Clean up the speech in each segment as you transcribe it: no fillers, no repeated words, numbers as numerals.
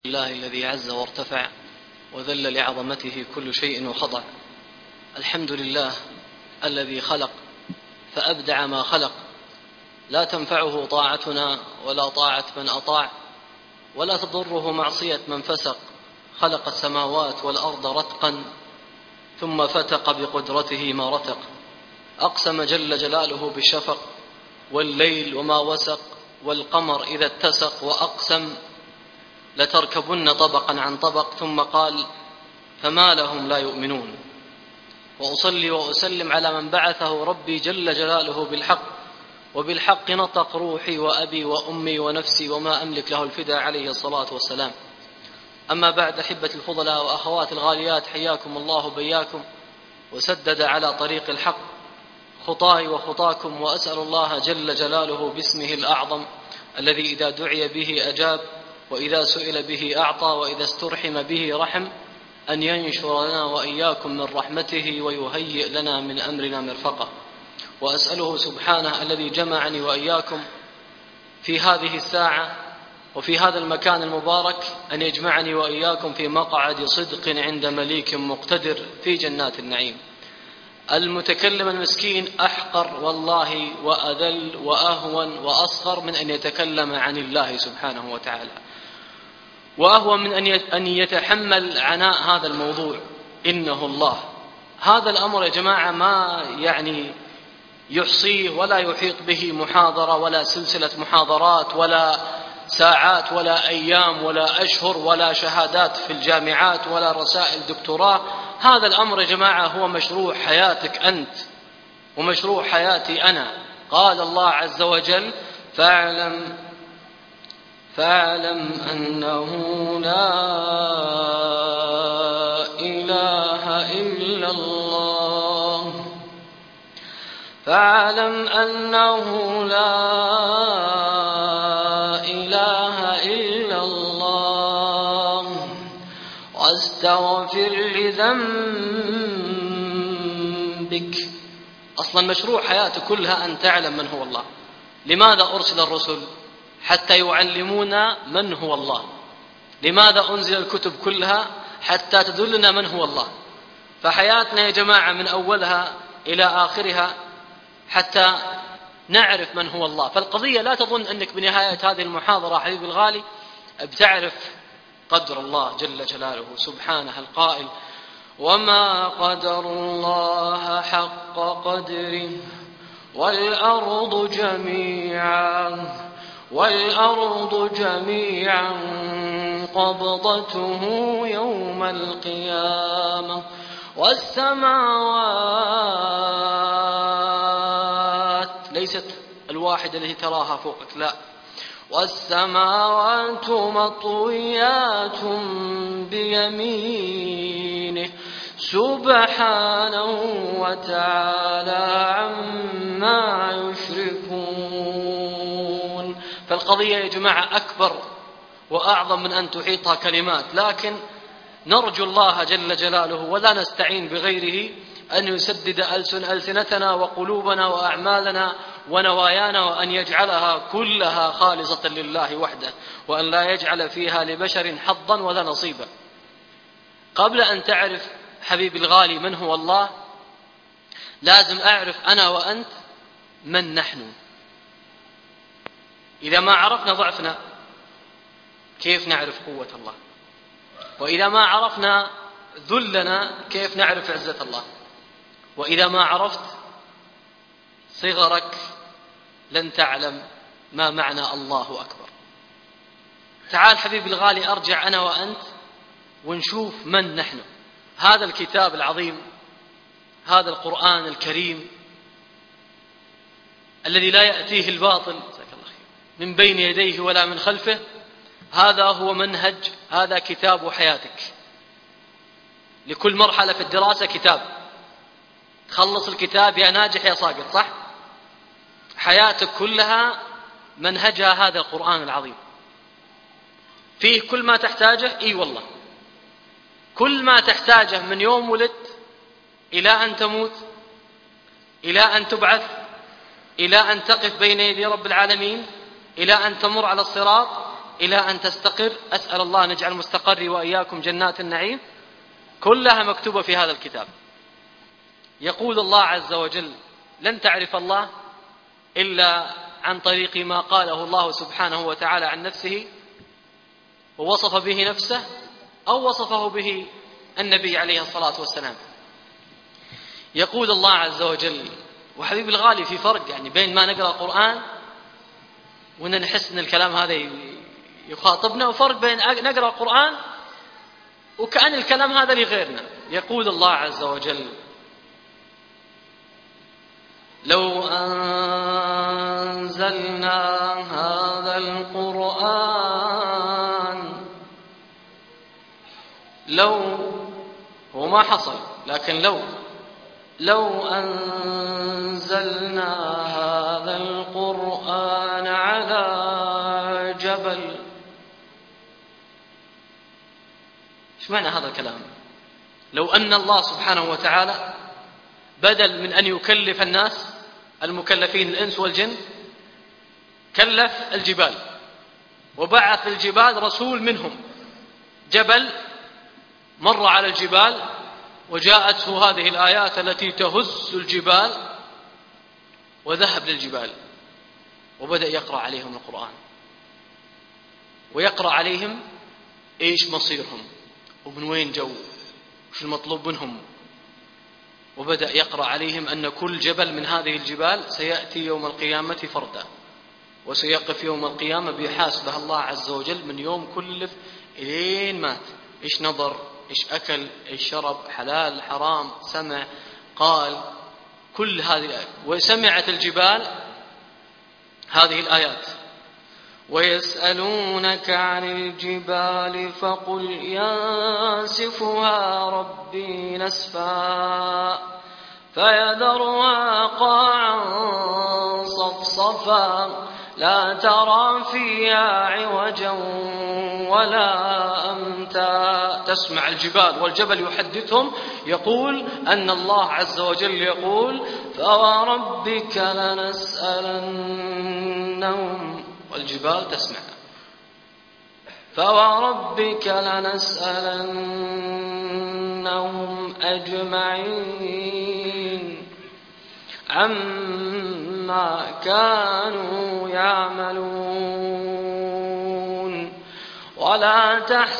الله الذي عز وارتفع وذل لعظمته كل شيء وخضع. الحمد لله الذي خلق فأبدع ما خلق، لا تنفعه طاعتنا ولا طاعة من أطاع، ولا تضره معصية من فسق. خلق السماوات والأرض رتقا ثم فتق بقدرته ما رتق. أقسم جل جلاله بالشفق والليل وما وسق، والقمر إذا اتسق، وأقسم لتركبن طبقا عن طبق، ثم قال فما لهم لا يؤمنون. وأصلي وأسلم على من بعثه ربي جل جلاله بالحق، وبالحق نطق روحي وأبي وأمي ونفسي وما أملك له الفداء عليه الصلاة والسلام. أما بعد، أحبة الفضلاء وأخوات الغاليات، حياكم الله بياكم وسدد على طريق الحق خطاي وخطاكم، وأسأل الله جل جلاله باسمه الأعظم الذي إذا دعي به أجاب، وإذا سئل به أعطى، وإذا استرحم به رحم، أن ينشر لنا وإياكم من رحمته ويهيئ لنا من أمرنا مرفقة. وأسأله سبحانه الذي جمعني وإياكم في هذه الساعة وفي هذا المكان المبارك أن يجمعني وإياكم في مقعد صدق عند مليك مقتدر في جنات النعيم. المتكلم المسكين أحقر والله وأذل وأهون وأصغر من أن يتكلم عن الله سبحانه وتعالى، وأهون من أن يتحمل عناء هذا الموضوع. إنه الله. هذا الأمر يا جماعة ما يحصيه ولا يحيط به محاضرة ولا سلسلة محاضرات ولا ساعات ولا أيام ولا أشهر ولا شهادات في الجامعات ولا رسائل دكتوراه. هذا الأمر يا جماعة هو مشروع حياتك أنت ومشروع حياتي أنا. قال الله عز وجل فاعلم أنه لا إله إلا الله، فاعلم أنه لا إله إلا الله، واستغفر لذنبك. أصلا مشروع حياتك كلها أن تعلم من هو الله. لماذا أرسل الرسل؟ حتى يعلمونا من هو الله. لماذا أنزل الكتب كلها؟ حتى تدلنا من هو الله. فحياتنا يا جماعة من أولها إلى آخرها حتى نعرف من هو الله. فالقضية لا تظن أنك بنهاية هذه المحاضرة حبيبي الغالي بتعرف قدر الله جل جلاله سبحانه القائل وما قدر الله حق قدره والأرض جميعا قبضته يوم القيامة والسماوات، ليست الواحدة التي تراها فوقك، لا، والسماوات مطويات بيمينه سبحانه وتعالى عما يشركون. فالقضية يا جماعة أكبر وأعظم من أن تحيطها كلمات، لكن نرجو الله جل جلاله ولا نستعين بغيره أن يسدد ألسنتنا وقلوبنا وأعمالنا ونوايانا، وأن يجعلها كلها خالصة لله وحده، وأن لا يجعل فيها لبشر حظا ولا نصيبا. قبل أن تعرف حبيبي الغالي من هو الله، لازم أعرف أنا وأنت من نحن. إذا ما عرفنا ضعفنا كيف نعرف قوة الله؟ وإذا ما عرفنا ذلنا كيف نعرف عزة الله؟ وإذا ما عرفت صغرك لن تعلم ما معنى الله أكبر. تعال حبيبي الغالي أرجع أنا وأنت ونشوف من نحن. هذا الكتاب العظيم، هذا القرآن الكريم الذي لا يأتيه الباطل من بين يديه ولا من خلفه، هذا هو منهج، هذا كتاب حياتك. لكل مرحلة في الدراسة كتاب، تخلص الكتاب يا ناجح يا ساقط، صح؟ حياتك كلها منهجها هذا القرآن العظيم، فيه كل ما تحتاجه. اي والله كل ما تحتاجه من يوم ولدت إلى أن تموت، إلى أن تبعث، إلى أن تقف بين يدي رب العالمين، إلى أن تمر على الصراط، إلى أن تستقر، أسأل الله أن يجعل مستقري وإياكم جنات النعيم، كلها مكتوبة في هذا الكتاب. يقول الله عز وجل: لن تعرف الله إلا عن طريق ما قاله الله سبحانه وتعالى عن نفسه ووصف به نفسه أو وصفه به النبي عليه الصلاة والسلام. يقول الله عز وجل، وحبيب الغالي في فرق يعني بين ما نقرأ القرآن وأن نحس أن الكلام هذا يخاطبنا، وفرق بين نقرأ القرآن وكأن الكلام هذا لغيرنا. يقول الله عز وجل: لو أنزلنا هذا القرآن، لو هو ما حصل لكن لو أنزلنا هذا القرآن على جبل. ايش معنى هذا الكلام؟ لو أن الله سبحانه وتعالى بدل من أن يكلف الناس المكلفين الإنس والجن كلف الجبال وبعث الجبال رسول منهم، جبل مر على الجبال وجاءته هذه الآيات التي تهز الجبال، وذهب للجبال وبدأ يقرأ عليهم القرآن ويقرأ عليهم إيش مصيرهم ومن وين جو وش المطلوب منهم، وبدأ يقرأ عليهم أن كل جبل من هذه الجبال سيأتي يوم القيامة فردا، وسيقف يوم القيامة بيحاسبه الله عز وجل من يوم كلف إلين مات، إيش نظر، إيش أكل، إيش شرب، حلال حرام، سمع قال، كل هذه الآيات. وسمعت الجبال هذه الآيات: ويسألونك عن الجبال فقل ينسفها ربي نسفا فيذرها قاعا صفصفا لا ترى فيها عوجا ولا أمتا. تسمع الجبال والجبل يحدثهم، يقول أن الله عز وجل يقول: فوربك لنسألنهم، والجبال تسمع: فوربك لنسألنهم أجمعين عما كانوا يعملون ولا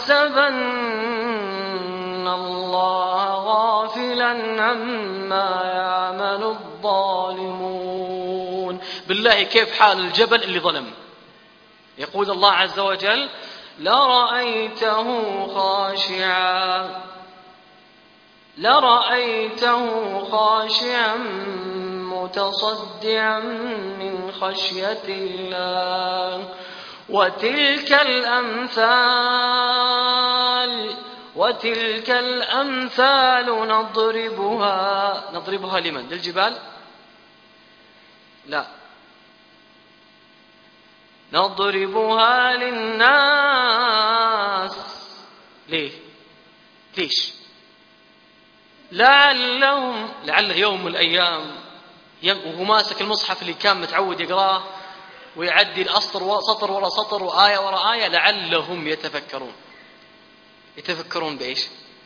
تحسبن الله غافلا عما يعمل الظالمون. بالله كيف حال الجبل اللي ظلم؟ يقول الله عز وجل: لرأيته خاشعا متصدعا من خشية الله. وتلك الأمثال نضربها لمن؟ للجبال؟ لا، نضربها للناس. ليش؟ لعل يوم من الأيام وهو ماسك المصحف اللي كان متعود يقراه ويعدي الأسطر سطر ورا سطر وآية ورا آية، لعلهم يتفكرون بإيش؟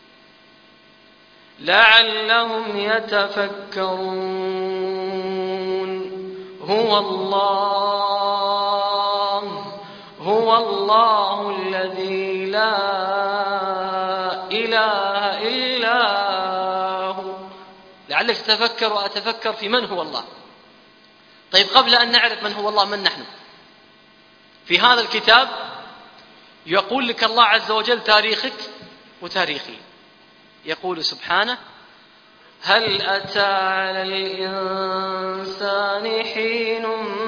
لعلهم يتفكرون. هو الله الذي لا إله إلا هو. لعلك تتفكر وأتفكر في من هو الله. طيب، قبل أن نعرف من هو الله، من نحن؟ في هذا الكتاب يقول لك الله عز وجل تاريخك وتاريخي. يقول سبحانه: هل أتى على الإنسان حين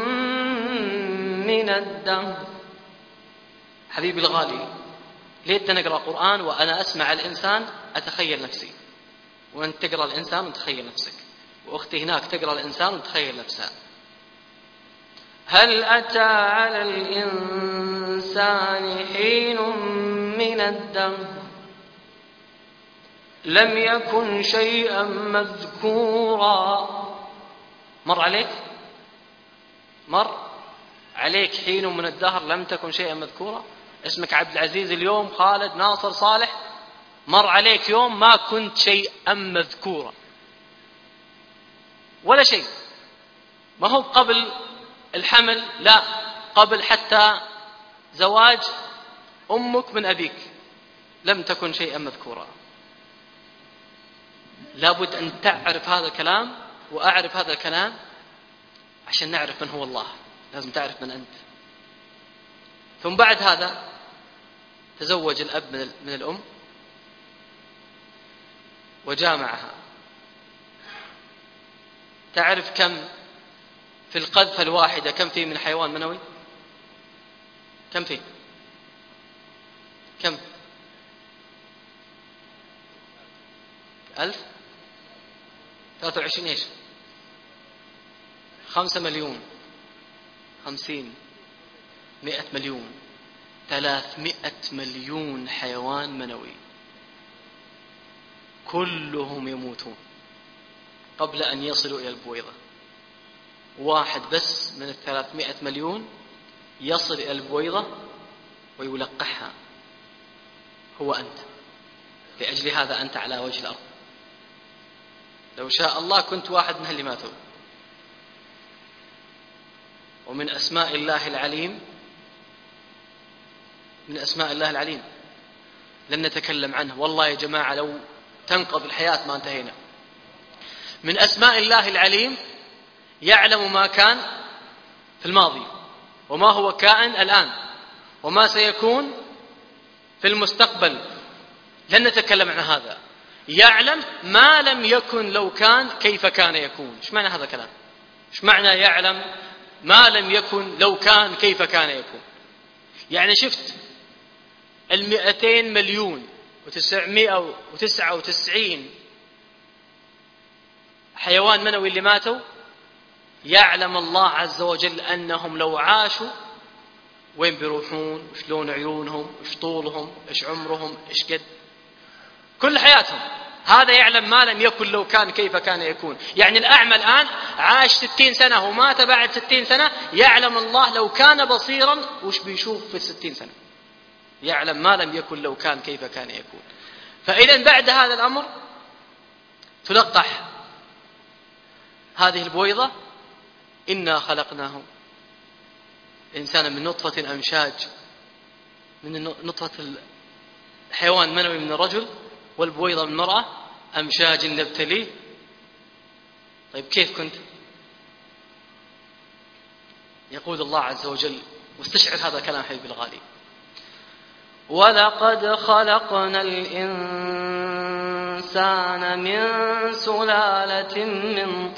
من الدهر. حبيبي الغالي، ليتنا نقرأ القرآن وأنا أسمع الإنسان أتخيل نفسي، وأنت تقرأ الإنسان وتخيل نفسك، وأختي هناك تقرأ الإنسان وتخيل نفسها. هل أتى على الإنسان حين من الدهر لم يكن شيئا مذكورا. مر عليك؟ مر؟ عليك حين من الدهر لم تكن شيئا مذكورا. اسمك عبد العزيز اليوم، خالد، ناصر، صالح، مر عليك يوم ما كنت شيئا مذكورا ولا شيء. ما هو قبل الحمل، لا، قبل حتى زواج أمك من أبيك لم تكن شيئا مذكورا. لابد أن تعرف هذا الكلام وأعرف هذا الكلام عشان نعرف من هو الله. لازم تعرف من أنت. ثم بعد هذا تزوج الأب من الأم وجامعها. تعرف كم في القذفة الواحدة كم فيه من حيوان منوي؟ كم فيه؟ كم؟ 1000 23 إيش؟ 5 مليون 50 100 مليون 300 مليون حيوان منوي، كلهم يموتون قبل أن يصلوا إلى البويضة. واحد بس من 300 مليون يصل إلى البويضة ويلقحها، هو أنت. لأجل هذا أنت على وجه الأرض. لو شاء الله كنت واحد من اللي ماتوا. ومن أسماء الله العليم، من أسماء الله العليم لن نتكلم عنه والله يا جماعة، لو تنقضي الحياة ما انتهينا. من أسماء الله العليم يعلم ما كان في الماضي وما هو كائن الآن وما سيكون في المستقبل. لن نتكلم عن هذا. يعلم ما لم يكن لو كان كيف كان يكون. ايش معنى هذا الكلام؟ ايش معنى يعلم ما لم يكن لو كان كيف كان يكون؟ يعني شفت 200 مليون و999 حيوان منوي اللي ماتوا، يعلم الله عز وجل أنهم لو عاشوا وين بيروحون، وش لون عيونهم، وش طولهم، وش عمرهم، وش قد كل حياتهم. هذا يعلم ما لم يكن لو كان كيف كان يكون. يعني الأعمى الآن عاش 60 سنة ومات بعد 60 سنة، يعلم الله لو كان بصيرا وش بيشوف في 60 سنة. يعلم ما لم يكن لو كان كيف كان يكون. فإذا بعد هذا الأمر تلقح هذه البويضة. إنا خلقناه إنسانا من نطفة أمشاج، من نطفة الحيوان منوي من الرجل، والبويضة من المرأة، أمشاج نبتليه. طيب كيف كنت؟ يقول الله عز وجل، واستشعر هذا الكلام حبيبي الغالي: ولقد خلقنا الإنسان من سلالة من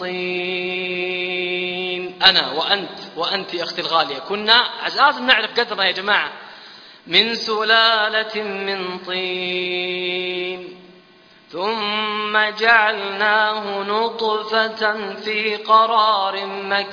طين. أنا وأنت يا أختي الغالية كنا لازم نعرف قدرنا يا جماعة. من سلالة من طين ثم جعلناه نطفة في قرار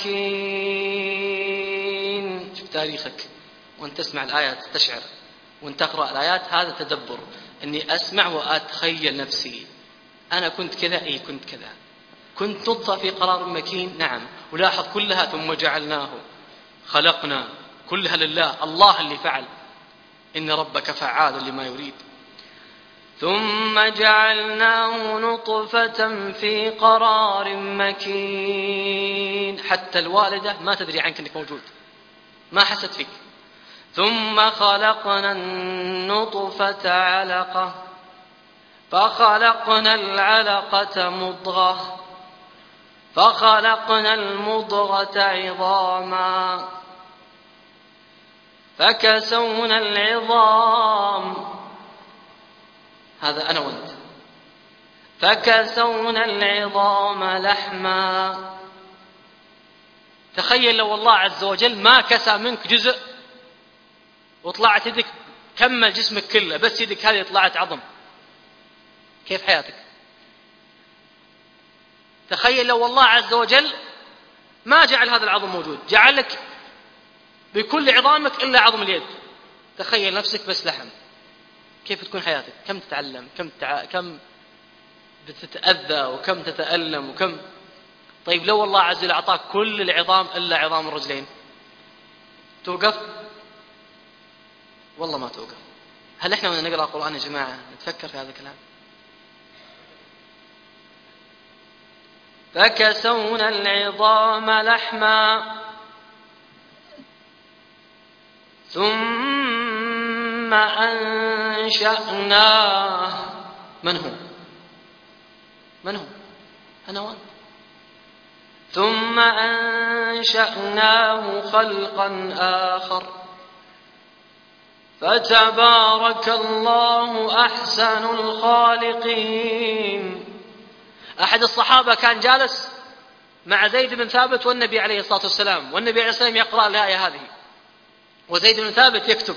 مكين. شوف تاريخك وأنت تسمع الآيات تستشعر، وأنت تقرأ الآيات هذا تدبر. أني أسمع وأتخيل نفسي أنا كنت كذا، أي كنت كذا، كنت نطفة في قرار مكين. نعم. ولاحظ كلها ثم جعلناه، خلقنا، كلها لله، الله اللي فعل. إن ربك فعال لما يريد. ثم جعلناه نطفة في قرار مكين. حتى الوالدة ما تدري عنك أنك موجود، ما حست فيك. ثم خلقنا النطفة علقة فخلقنا العلقة مضغة فخلقنا المضغة عظاما فكسونا العظام. هذا أنا وأنت. فكسونا العظام لحما. تخيل لو الله عز وجل ما كسى منك جزء وطلعت يدك، كمل جسمك كله، بس يدك هذه طلعت عظم، كيف حياتك؟ تخيل لو الله عز وجل ما جعل هذا العظم موجود، جعل لك بكل عظامك إلا عظم اليد. تخيل نفسك بس لحم، كيف تكون حياتك؟ كم تتعلم، كم بتتأذى، وكم تتألم، وكم. طيب لو الله عز وجل أعطاك كل العظام إلا عظام الرجلين، توقف؟ والله ما توقف. هل احنا وانا نقرأ القرآن يا جماعة نتفكر في هذا الكلام؟ فكسونا العظام لحما ثم أنشأناه. من هو؟ أنا وأنت. ثم أنشأناه خلقا آخر فتبارك الله أحسن الخالقين. أحد الصحابة كان جالس مع زيد بن ثابت والنبي عليه الصلاة والسلام، والنبي عليه الصلاة والسلام يقرأ الآية هذه وزيد بن ثابت يكتب،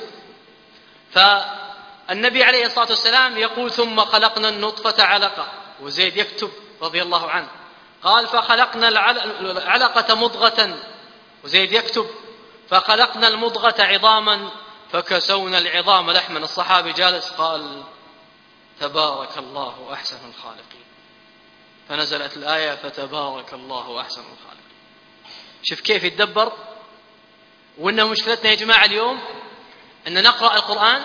فالنبي عليه الصلاة والسلام يقول ثم خلقنا النطفة علقة، وزيد يكتب رضي الله عنه قال فخلقنا العلقة مضغة، وزيد يكتب فخلقنا المضغة عظاما فكسونا العظام لحما. الصحابي جالس قال تبارك الله أحسن الخالقين، فنزلت الآية فتبارك الله أحسن الخالقين. شوف كيف يتدبر. وإنه مشكلتنا يا جماعة اليوم أن نقرأ القرآن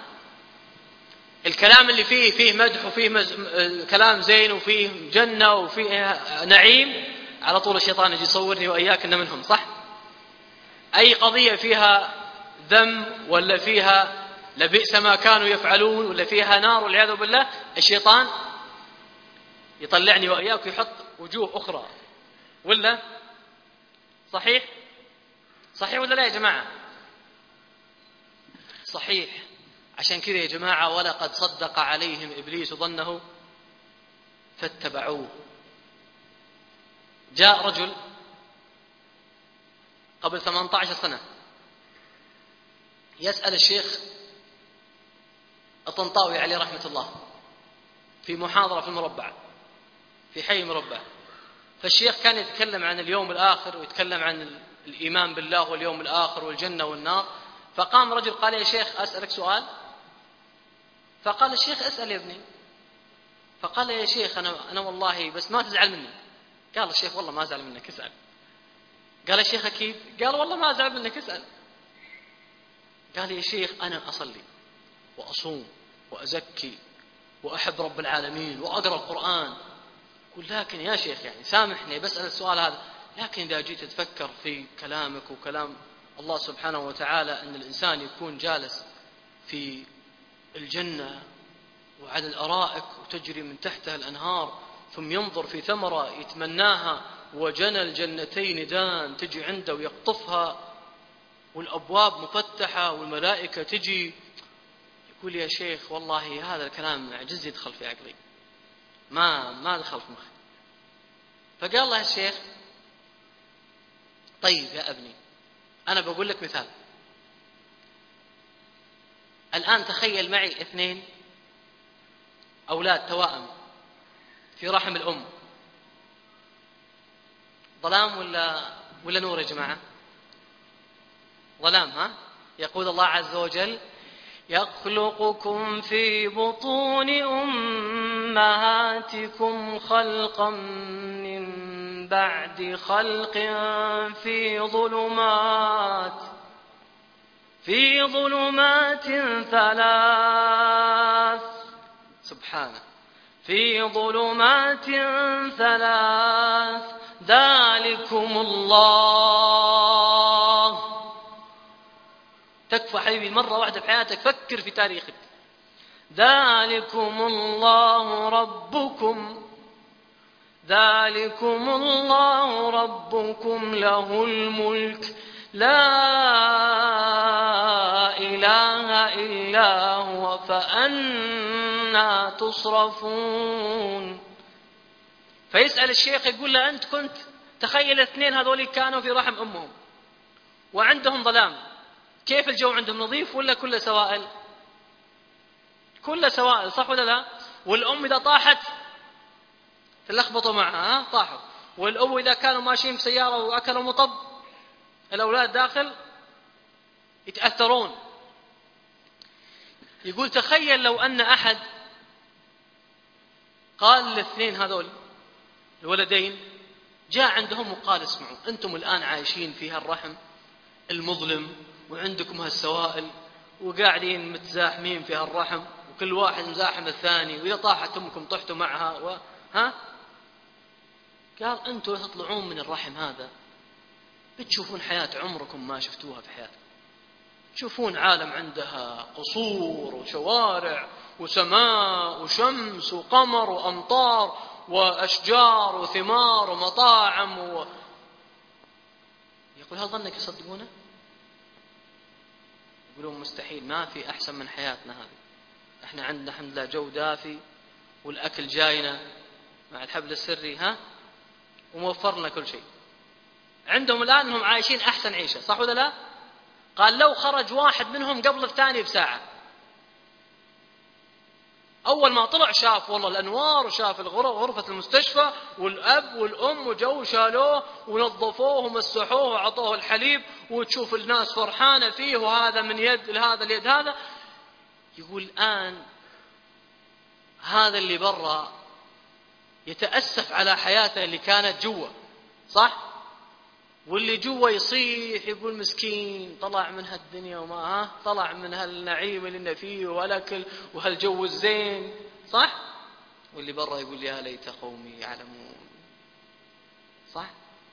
الكلام اللي فيه مدح وفيه كلام زين وفيه جنة وفيه نعيم، على طول الشيطان يجي يصورني وإياك إن منهم، صح؟ أي قضية فيها ذم ولا فيها لبئس ما كانوا يفعلون ولا فيها نار والعياذ بالله، الشيطان يطلعني وإياك ويحط وجوه أخرى. ولا صحيح ولا لا يا جماعة؟ صحيح. عشان كذا يا جماعة ولقد صدق عليهم إبليس ظنه فاتبعوه. جاء رجل قبل 18 سنة يسأل الشيخ الطنطاوي عليه رحمة الله في محاضرة في المربع، في حي المربع، فالشيخ كان يتكلم عن اليوم الآخر ويتكلم عن الإيمان بالله واليوم الآخر والجنة والنار. فقام رجل قال يا شيخ أسألك سؤال. فقال الشيخ أسأل يا ابني. فقال يا شيخ أنا والله بس ما تزعل مني. قال الشيخ والله ما أزعل منك، اسأل. قال الشيخ أكيد؟ قال والله ما أزعل منك، اسأل. قال يا شيخ أنا أصلي وأصوم وأزكي وأحب رب العالمين وأقرأ القرآن، قل لكن يا شيخ يعني سامحني بسأل السؤال هذا، لكن إذا جيت تفكر في كلامك وكلام الله سبحانه وتعالى أن الإنسان يكون جالس في الجنة وعلى الأرائك وتجري من تحتها الأنهار، ثم ينظر في ثمرة يتمناها وجنى الجنتين دان تجي عنده ويقطفها والأبواب مفتحة والملائكة تجي، يقول يا شيخ والله هذا الكلام عجز يدخل في عقلي، ما دخل في مخي. فقال له الشيخ طيب يا ابني أنا بقول لك مثال. الآن تخيل معي 2 أولاد توائم في رحم الأم، ظلام ولا نور يا جماعة؟ ظلام. ها؟ يقول الله عز وجل يخلقكم في بطون أمهاتكم خلقا من بعد خلق في ظلمات 3. سبحانه. في ظلمات 3 ذلكم الله. تكفى حبيبي مرة واحدة في حياتك فكر في تاريخك. ذلكم الله ربكم له الملك لا إله إلا هو فأنى تصرفون. فيسأل الشيخ يقول له أنت كنت تخيل 2 هذول كانوا في رحم أمهم وعندهم ظلام، كيف الجو عندهم نظيف ولا كله سوائل؟ كله سوائل، صح ولا لا؟ والأم إذا طاحت تلخبطوا معها، طاحوا. والأبو إذا كانوا ماشيين بسيارة وأكلوا مطب الأولاد داخل يتأثرون. يقول تخيل لو أن أحد قال ل2 هذول الولدين جاء عندهم وقال اسمعوا أنتم الآن عايشين في هالرحم المظلم وعندكم هالسوائل وقاعدين متزاحمين في هالرحم وكل واحد مزاحم الثاني، وإذا طاحت أمكم طحتوا معها قال أنتوا تطلعون من الرحم هذا بتشوفون حياة عمركم ما شفتوها في حياتكم، تشوفون عالم عندها قصور وشوارع وسماء وشمس وقمر وأمطار وأشجار وثمار ومطاعم يقول هل ظنك يصدقونه؟ يقولون مستحيل، ما في أحسن من حياتنا هذه، احنا عندنا الحمد لله جو دافي والأكل جاينا مع الحبل السري وموفر لنا كل شيء. عندهم الآن هم عايشين أحسن عيشة، صح ولا لا؟ قال لو خرج واحد منهم قبل الثاني بساعة، أول ما طلع شاف والله الأنوار وشاف غرفة المستشفى والأب والأم وجو شالوه ونظفوه ومسحوه وعطوه الحليب، وتشوف الناس فرحانة فيه وهذا من يد لهذا اليد هذا. يقول الآن هذا اللي برا يتأسف على حياته اللي كانت جوا، صح؟ واللي جوا يصيح يقول مسكين طلع من هالدنيا وما طلع من هالنعيم اللي فيه والأكل وهالجو الزين، صح؟ واللي برا يقول يا ليت قومي يعلمون، صح؟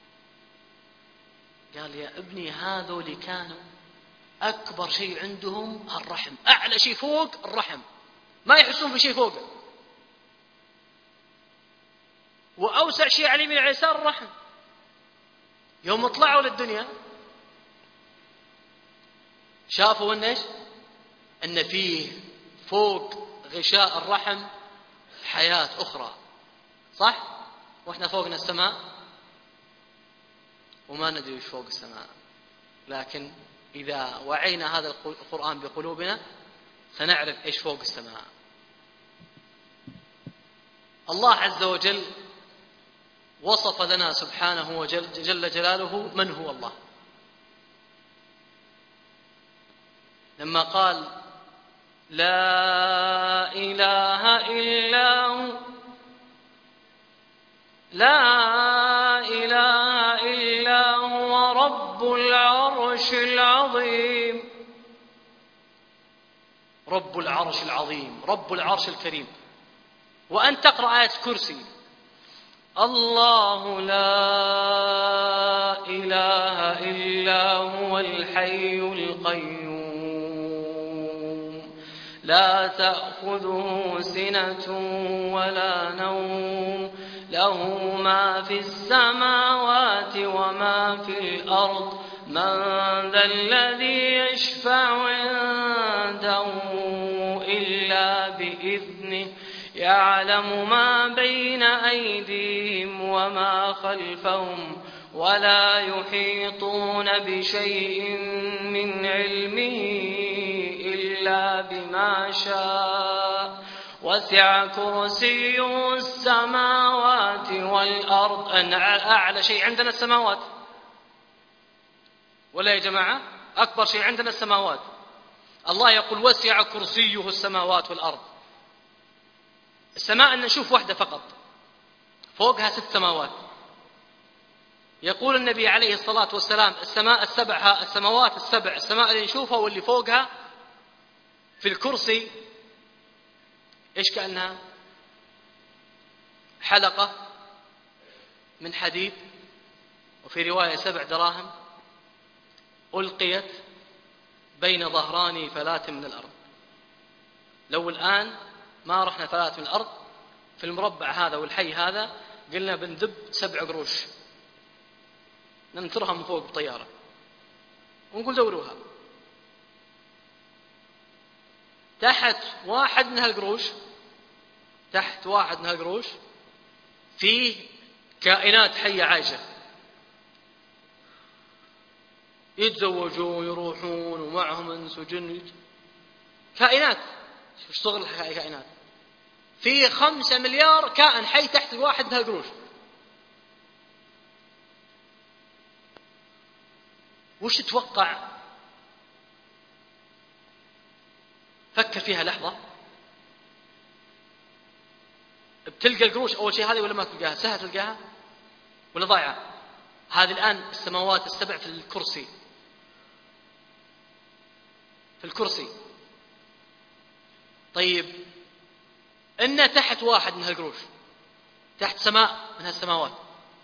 قال يا ابني هذول كانوا أكبر شيء عندهم الرحم، أعلى شيء فوق الرحم، ما يحسون بشيء فوقه، وأوسع شيء على اليمين على اليسار الرحم. يوم طلعوا للدنيا شافوا أن فيه فوق غشاء الرحم حياة أخرى، صح؟ وإحنا فوقنا السماء وما ندري وش فوق السماء، لكن إذا وعينا هذا القرآن بقلوبنا سنعرف إيش فوق السماء. الله عز وجل وصف لنا سبحانه وجل جلاله من هو الله، لما قال لا إله إلا هو، لا إله إلا هو رب العرش العظيم، رب العرش العظيم، رب العرش الكريم. وأن تقرأ آية كرسي الله لا إله إلا هو الحي القيوم لا تأخذه سنة ولا نوم له ما في السماوات وما في الأرض من ذا الذي يشفع عنده إلا بإذنه يعلم ما بين أيديهم وما خلفهم ولا يحيطون بشيء من علمه إلا بما شاء وسع كرسيه السماوات والأرض. أعلى شيء عندنا السماوات، ولا يا جماعة؟ أكبر شيء عندنا السماوات. الله يقول وسع كرسيه السماوات والأرض. السماء أن نشوف واحدة فقط، فوقها 6 سماوات. يقول النبي عليه الصلاة والسلام السماوات السبع، السماء اللي نشوفها واللي فوقها في الكرسي إيش كأنها حلقة من حديد، وفي رواية 7 دراهم ألقيت بين ظهراني فلات من الأرض. لو الآن ما رحنا فلات من الأرض في المربع هذا والحي هذا قلنا بندب 7 قروش ننثرها من فوق بطيارة ونقول دوروها. تحت واحد من هالقروش فيه كائنات حية عايشة، يتزوجون يروحون ومعهم انس وجن، كائنات. شو شغل كائنات؟ في 5 مليار كائن حي تحت الواحد من هالقروش. وش تتوقع؟ فكر فيها لحظة. بتلقى القروش أول شيء هذه ولا ما تلقاها؟ سهل تلقاها ولا ضايعة؟ هذه الآن السماوات ال7 في الكرسي. في الكرسي. طيب إن تحت واحد من هالقروش، تحت سماء من هالسماوات.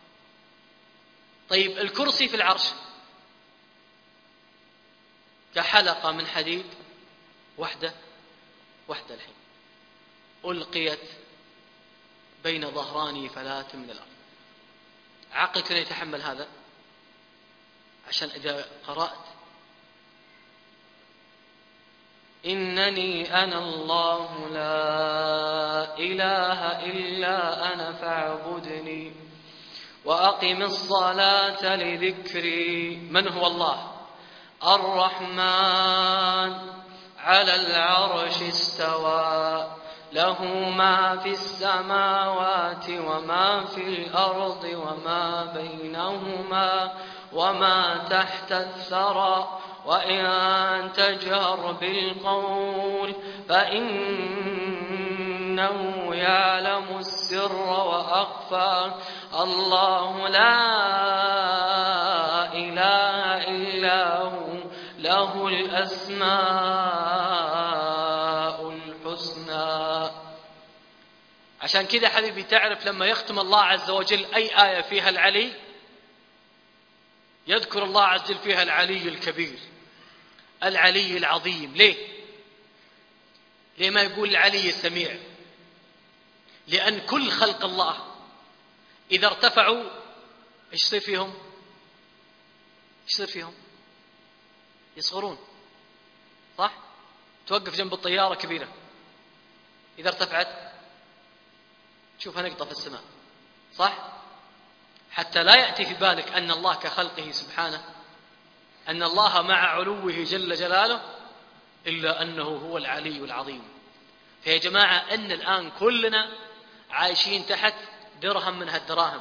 طيب الكرسي في العرش كحلقة من حديد، وحدة الحين ألقيت بين ظهراني فلاة من الأرض. عقلك لا يتحمل هذا؟ عشان إذا قرأت إنني أنا الله لا إله إلا أنا فاعبدني وأقم الصلاة لذكري. من هو الله؟ الرحمن على العرش استوى له ما في السماوات وما في الأرض وما بينهما وما تحت الثرى وإن تجهر بالقول فإنه يعلم السر وأخفى. الله لا إله إلا هو له الأسماء الحسنى. عشان كذا حبيبي تعرف لما يختم الله عز وجل أي آية فيها العلي يذكر الله عز وجل فيها العلي الكبير، العلي العظيم. ليه ما يقول العلي السميع؟ لأن كل خلق الله إذا ارتفعوا إيش يصير فيهم؟ يصغرون، صح؟ توقف جنب الطيارة كبيرة، إذا ارتفعت تشوفها نقطة في السماء، صح؟ حتى لا يأتي في بالك أن الله كخلقه سبحانه، أن الله مع علوه جل جلاله، إلا أنه هو العلي العظيم. فيا جماعة أن الآن كلنا عايشين تحت درهم من هالدراهم.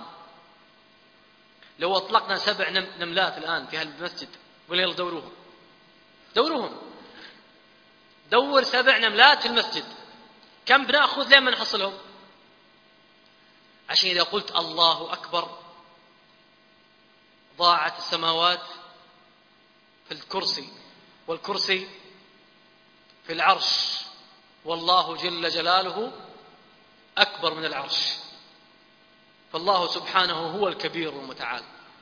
لو أطلقنا 7 نملات الآن في هالمسجد قل يلا دوروهم، دور 7 نملات في المسجد، كم بنأخذ لين ما نحصلهم؟ عشان إذا قلت الله أكبر ضاعت السماوات في الكرسي، والكرسي في العرش، والله جل جلاله أكبر من العرش. فالله سبحانه هو الكبير المتعال.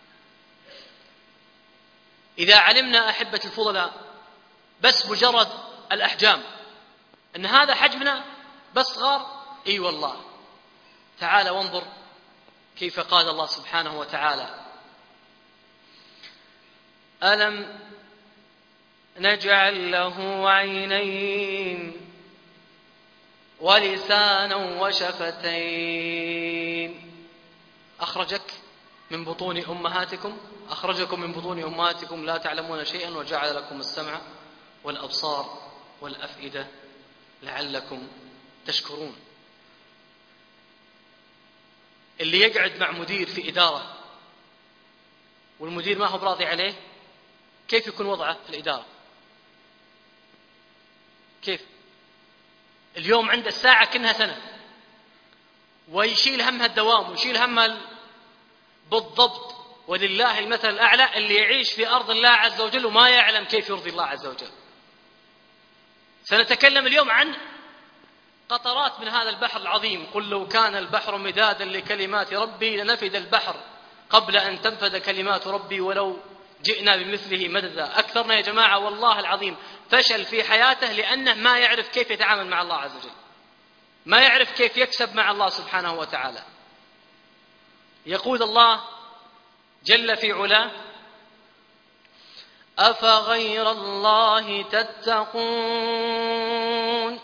إذا علمنا أحبة الفضلاء بس مجرد الأحجام أن هذا حجمنا بس صغار، أي والله. تعال وانظر كيف قال الله سبحانه وتعالى ألم نجعل له عينين ولسانا وشفتين أخرجكم من بطون أمهاتكم لا تعلمون شيئا وجعل لكم السمع والأبصار والأفئدة لعلكم تشكرون. اللي يقعد مع مدير في إدارة والمدير ما هو براضي عليه، كيف يكون وضعه في الإدارة؟ كيف؟ اليوم عنده الساعة كأنها سنة، ويشيل همها الدوام ويشيل همها بالضبط. ولله المثل الأعلى اللي يعيش في أرض الله عز وجل وما يعلم كيف يرضي الله عز وجل. سنتكلم اليوم عن قطرات من هذا البحر العظيم. قل لو كان البحر مدادا لكلمات ربي لنفد البحر قبل أن تنفد كلمات ربي ولو جئنا بمثله مددا. أكثرنا يا جماعة والله العظيم فشل في حياته لأنه ما يعرف كيف يتعامل مع الله عز وجل، ما يعرف كيف يكسب مع الله سبحانه وتعالى. يقول الله جل في علاه أفغير الله تتقون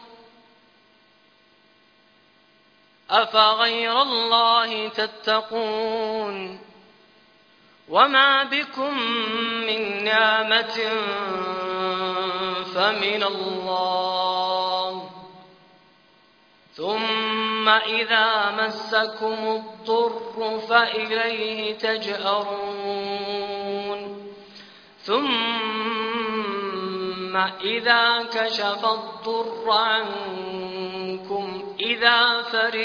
أفغير الله تتقون وما بكم من نعمة فمن الله ثم إذا مسكم الضر فإليه تجأرون ثم إذا كشف الضر عنكم إذا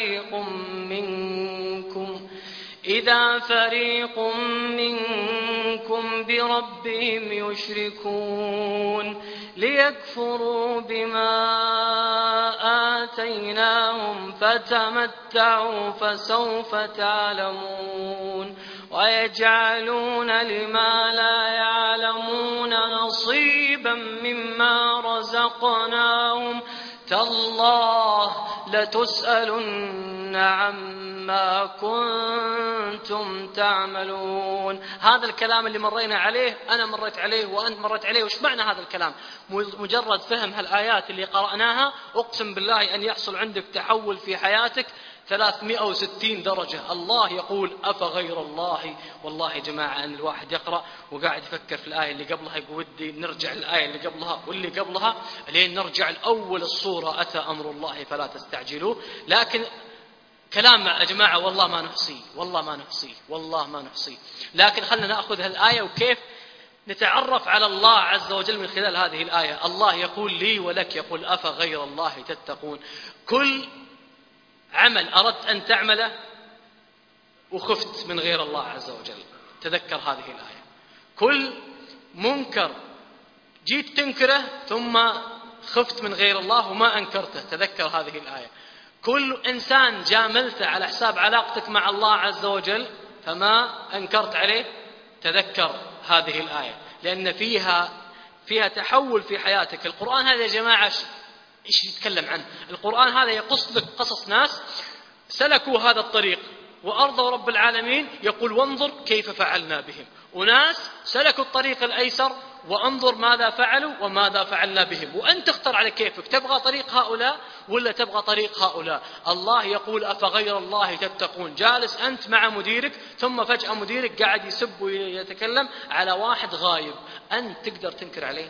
فريق منكم بربهم يشركون ليكفروا بما آتيناهم فتمتعوا فسوف تعلمون ويجعلون لما لا يعلمون نصيبا مما رزقناهم تالله لتسألن عما كنتم تعملون. هذا الكلام اللي مرينا عليه، أنا مريت عليه وأنت مريت عليه، وش معنى هذا الكلام؟ مجرد فهم هالآيات اللي قرأناها أقسم بالله أن يحصل عندك تحول في حياتك 360 درجة. الله يقول أفغير الله. والله يا جماعة أن الواحد يقرأ وقاعد يفكر في الآية اللي قبلها يقول ودي نرجع الآية اللي قبلها واللي قبلها لين نرجع الأول الصورة أتى أمر الله فلا تستعجلوه. لكن كلام يا جماعة والله ما نحصيه، والله ما نحصيه، والله ما نحصيه. لكن خلنا نأخذ هالآية وكيف نتعرف على الله عز وجل من خلال هذه الآية. الله يقول لي ولك، يقول أفغير الله تتقون. كل عمل أردت أن تعمله وخفت من غير الله عز وجل تذكر هذه الآية. كل منكر جيت تنكره ثم خفت من غير الله وما أنكرته تذكر هذه الآية. كل إنسان جاملته على حساب علاقتك مع الله عز وجل فما أنكرت عليه تذكر هذه الآية، لأن فيها تحول في حياتك. القرآن هذا يا جماعة إيش يتكلم عنه؟ القرآن هذا يقص لك قصص ناس سلكوا هذا الطريق وأرضوا رب العالمين، يقول وانظر كيف فعلنا بهم. وناس سلكوا الطريق الأيسر وانظر ماذا فعلوا وماذا فعلنا بهم. وأنت تختار على كيفك، تبغى طريق هؤلاء ولا تبغى طريق هؤلاء. الله يقول أفغير الله تتقون. جالس أنت مع مديرك ثم فجأة مديرك قاعد يسب ويتكلم على واحد غايب، أنت تقدر تنكر عليه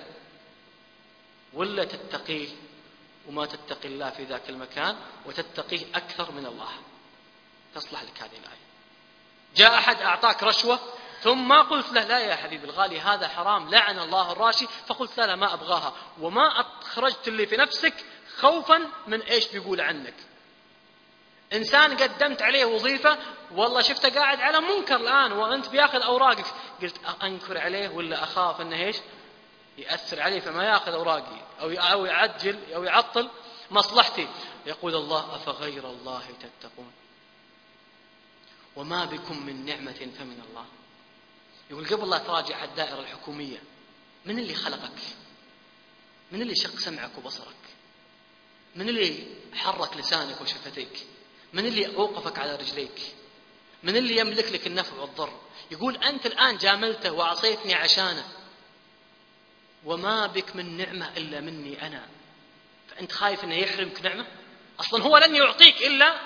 ولا تتقيه وما تتقي الله في ذاك المكان وتتقيه أكثر من الله؟ تصلح لك هذه الآية. جاء أحد أعطاك رشوة ثم ما قلت له لا يا حبيبي الغالي هذا حرام لعن الله الراشي، فقلت لا ما أبغاها وما أخرجت اللي في نفسك خوفا من إيش بيقول عنك. إنسان قدمت عليه وظيفة والله شفته قاعد على منكر الآن وأنت بياخذ أوراقك، قلت أنكر عليه ولا أخاف أنه إيش يأثر عليه فما يأخذ أوراقي أو يعجل أو يعطل مصلحتي. يقول الله أفغير الله تتقون وما بكم من نعمة فمن الله. يقول قبل لا تراجع الدائرة الحكومية، من اللي خلقك؟ من اللي شق سمعك وبصرك؟ من اللي حرك لسانك وشفتيك؟ من اللي أوقفك على رجليك؟ من اللي يملك لك النفع والضر؟ يقول أنت الآن جاملته وعصيتني عشانه وما بك من نعمة إلا مني أنا، فأنت خايف أنه يحرمك نعمة؟ أصلا هو لن يعطيك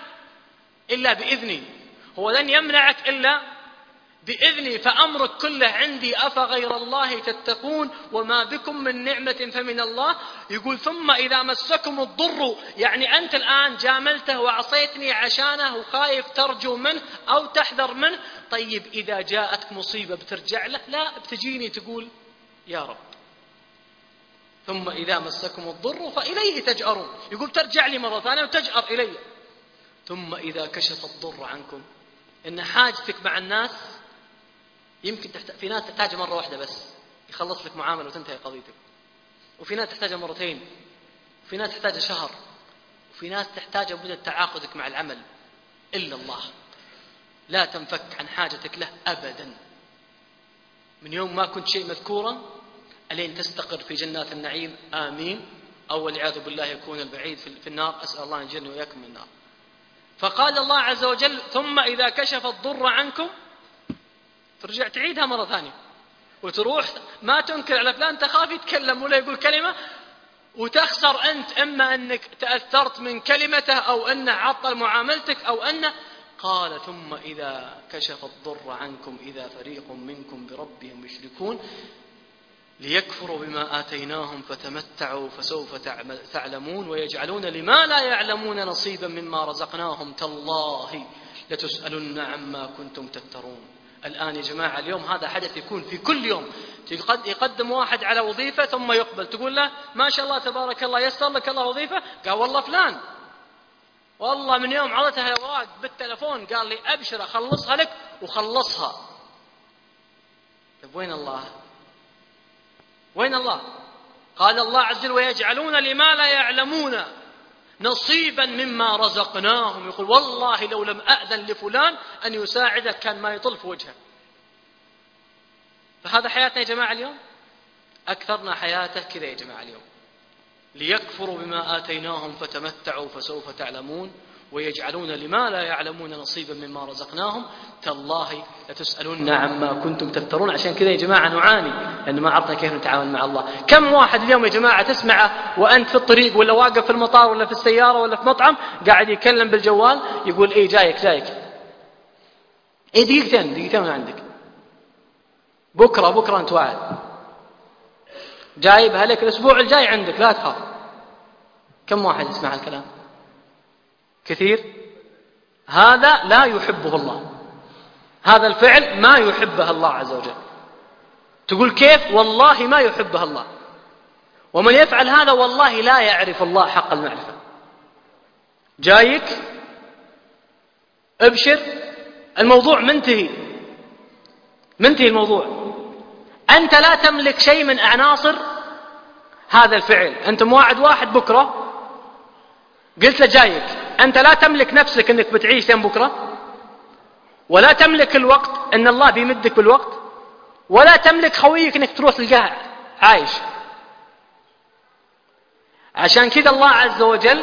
إلا بإذني، هو لن يمنعك إلا بإذني، فأمرك كله عندي أفغير الله تتقون وما بكم من نعمة فمن الله. يقول ثم إذا مسكم الضر، يعني أنت الآن جاملته وعصيتني عشانه وخايف ترجو منه أو تحذر منه. طيب إذا جاءتك مصيبة بترجع له؟ لا، بتجيني تقول يا رب. ثم إذا مسكم الضر فإليه تجأرون. يقول ترجع لي مرة ثانية وتجأر إلي. ثم إذا كشف الضر عنكم، إن حاجتك مع الناس يمكن في ناس تحتاج مرة واحدة بس يخلص لك معاملة وتنتهي قضيتك، وفي ناس تحتاج مرتين، وفي ناس تحتاج شهر، وفي ناس تحتاج مدة تعاقدك مع العمل. إلا الله لا تنفك عن حاجتك له أبدا من يوم ما كنت شيء مذكورا ألين تستقر في جنات النعيم. آمين. أو والعياذ بالله يكون البعيد في النار، أسأل الله أن يجرني وإياكم من النار. فقال الله عز وجل ثم إذا كشف الضر عنكم، ترجع تعيدها مرة ثانية وتروح ما تنكر على فلان، تخاف يتكلم ولا يقول كلمة وتخسر أنت، إما أنك تأثرت من كلمته أو أنه عطل معاملتك أو أنه قال ثم إذا كشف الضر عنكم إذا فريق منكم بربهم يشركون ليكفروا بما آتيناهم فتمتعوا فسوف تعلمون ويجعلون لما لا يعلمون نصيبا مما رزقناهم تالله لتسألن عما كنتم تفترون. الآن يا جماعة اليوم هذا حدث يكون في كل يوم. يقدم واحد على وظيفة ثم يقبل، تقول له ما شاء الله تبارك الله يسر لك الله وظيفة، قال والله فلان والله من يوم عرضتها الأوراق بالتلفون قال لي أبشر أخلصها لك وخلصها. طيب وين الله؟ وين الله؟ قال الله عز وجل ويجعلون لما لا يعلمون نصيبا مما رزقناهم. يقول والله لو لم أأذن لفلان أن يساعدك كان ما يطل في وجهه. فهذا حياتنا يا جماعة اليوم، أكثرنا حياته كذا يا جماعة اليوم. ليكفروا بما آتيناهم فتمتعوا فسوف تعلمون ويجعلون لما لا يعلمون نصيبا مما رزقناهم تالله لتسألون عما كنتم تفترون. عشان كذا يا جماعة نعاني لأن ما عرفنا كيف نتعامل مع الله. كم واحد اليوم يا جماعة تسمعه وأنت في الطريق ولا واقف في المطار ولا في السيارة ولا في مطعم قاعد يكلم بالجوال يقول إيه جايك إيه دقيقتين من عندك، بكرة أنت واعد جايبها لك الأسبوع الجاي عندك لا تخاف. كم واحد يسمع الكلام؟ كثير. هذا لا يحبه الله، هذا الفعل ما يحبه الله عز وجل. تقول كيف؟ والله ما يحبه الله. ومن يفعل هذا والله لا يعرف الله حق المعرفة. جايك ابشر، الموضوع منتهي الموضوع. أنت لا تملك شيء من عناصر هذا الفعل. أنت مواعد واحد بكرة قلت له جايك، أنت لا تملك نفسك أنك بتعيش لين بكرة، ولا تملك الوقت أن الله بيمدك بالوقت، ولا تملك خويك أنك تروح تلقاه عايش. عشان كذا الله عز وجل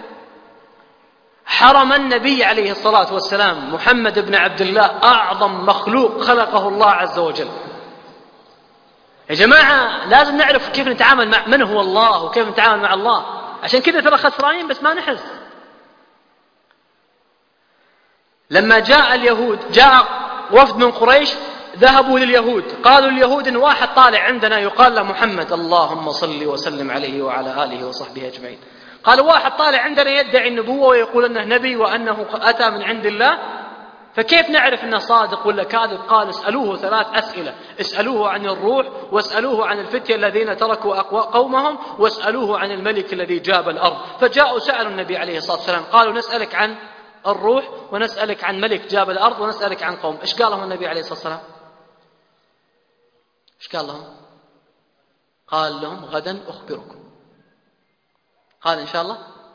حرم النبي عليه الصلاة والسلام محمد بن عبد الله أعظم مخلوق خلقه الله عز وجل. يا جماعة لازم نعرف كيف نتعامل مع من هو الله وكيف نتعامل مع الله. عشان كذا ترى خسرانين بس ما نحس. لما جاء اليهود، جاء وفد من قريش ذهبوا لليهود، قالوا اليهود إن واحد طالع عندنا يقال له محمد، اللهم صل وسلم عليه وعلى آله وصحبه أجمعين. قالوا واحد طالع عندنا يدعي النبوة ويقول أنه نبي وأنه أتى من عند الله، فكيف نعرف أنه صادق ولا كاذب؟ قال اسألوه 3 أسئلة، اسألوه عن الروح، واسألوه عن الفتية الذين تركوا قومهم، واسألوه عن الملك الذي جاب الأرض. فجاءوا سألوا النبي عليه الصلاة والسلام قالوا نسألك عن الروح ونسألك عن ملك جاب الأرض ونسألك عن قوم. إيش قال لهم النبي عليه الصلاة والسلام؟ إيش قال لهم؟ قال لهم غدا أخبركم. قال إن شاء الله؟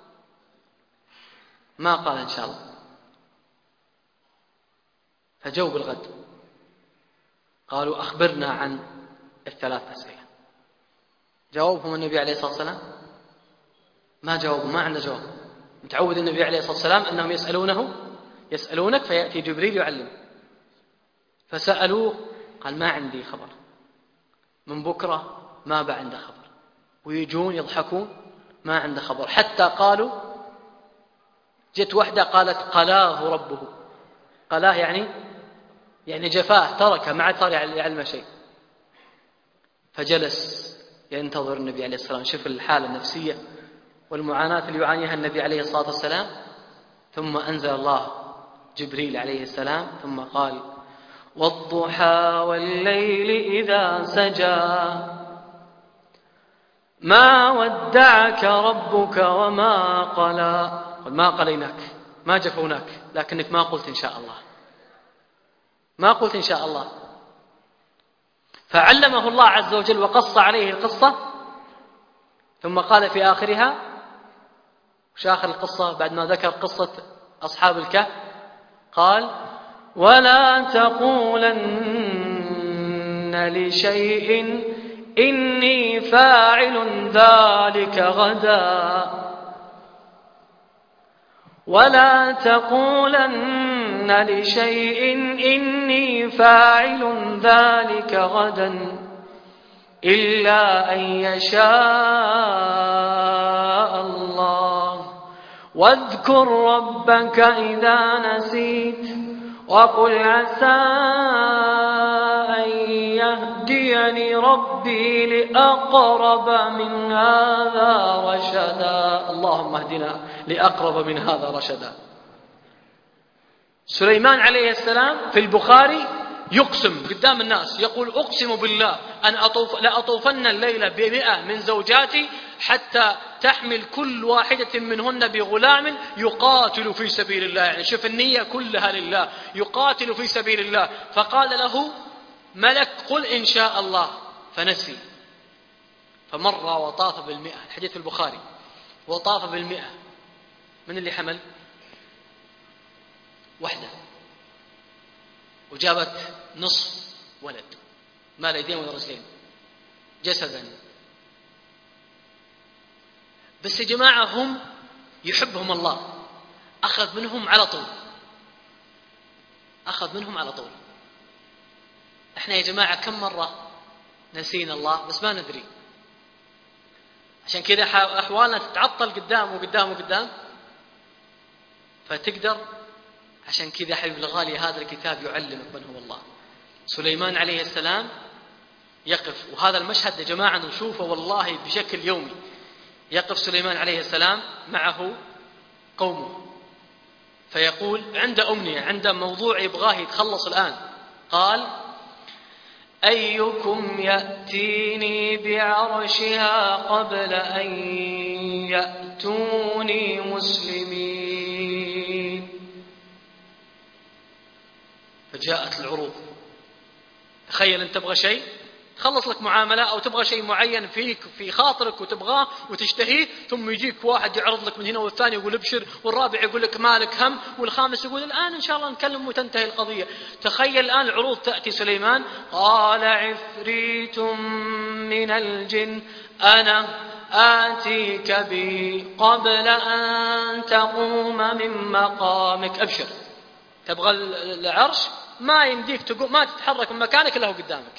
ما قال إن شاء الله. فجوا بالغد قالوا أخبرنا عن ال3 أسئلة. جاوبهم النبي عليه الصلاة والسلام؟ ما جاوبوا، ما عنده جواب. متعود النبي عليه الصلاة والسلام أنهم يسألونك فيأتي جبريل يعلم. فسألوه قال ما عندي خبر، من بكرة ما بقى عنده خبر، ويجون يضحكون ما عنده خبر. حتى قالوا جت وحدة قالت قلاه ربه. قلاه يعني جفاه، تركه، ما عاد صار يعلمه شيء. فجلس ينتظر النبي عليه الصلاة والسلام. شوف الحالة النفسية والمعاناة اللي يعانيها النبي عليه الصلاة والسلام. ثم أنزل الله جبريل عليه السلام ثم قال والضحى والليل إذا سجى ما ودعك ربك وما قلى. ما قليناك، ما جفوناك، لكنك ما قلت إن شاء الله، ما قلت إن شاء الله. فعلمه الله عز وجل وقص عليه القصة. ثم قال في آخرها، وش آخر القصة بعد ما ذكر قصة أصحاب الكهف؟ قال ولا تقولن لشيء إني فاعل ذلك غدا، ولا تقولن لشيء إني فاعل ذلك غدا إلا أن يشاء الله، واذكر ربك إذا نسيت وقل عسى أن يهديني ربي لأقرب من هذا رشدا. اللهم اهدنا لأقرب من هذا رشدا. سليمان عليه السلام في البخاري يقسم قدام الناس يقول أقسم بالله أن لأطوفن الليلة ب100 من زوجاتي حتى تحمل كل واحدة منهن بغلام يقاتل في سبيل الله. يعني شوف النية كلها لله، يقاتل في سبيل الله. فقال له ملك قل إن شاء الله، فنسي. فمر وطاف بالمئة، الحديث في البخاري، وطاف بالمئة. من اللي حمل؟ وحده، وجابت نصف ولد، ما لا يدين ولا رجلين، جسدا. بس يا جماعة هم يحبهم الله، أخذ منهم على طول، أخذ منهم على طول. احنا يا جماعة كم مرة نسينا الله بس ما ندري، عشان كذا أحوالنا تتعطل قدام وقدام وقدام. فتقدر، عشان كذا حبيب الغالي هذا الكتاب يعلمك من هو الله. سليمان عليه السلام يقف، وهذا المشهد يا جماعة نشوفه والله بشكل يومي. يقف سليمان عليه السلام معه قومه، فيقول عند أمنية، عند موضوع يبغاه يتخلص الآن، قال: أيكم يأتيني بعرشها قبل أن يأتوني مسلمين. فجاءت العروض. تخيل أن تبغى شيء، تخلص لك معاملة أو تبغى شيء معين فيك في خاطرك وتبغاه وتشتهيه، ثم يجيك واحد يعرض لك من هنا، والثاني يقول ابشر، والرابع يقول لك مالك هم، والخامس يقول الآن إن شاء الله نكلم وتنتهي القضية. تخيل الآن العروض تأتي سليمان. قال عفريت من الجن أنا آتيك به قبل أن تقوم من مقامك. أبشر، تبغى العرش ما يمديك تقوم، ما تتحرك من مكانك إلا هو قدامك.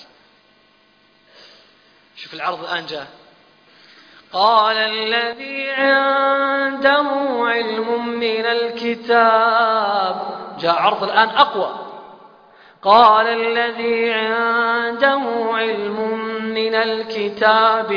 شوف العرض الآن جاء. قال الذي عنده علم من الكتاب، جاء عرض الآن أقوى. قال الذي عنده علم من الكتاب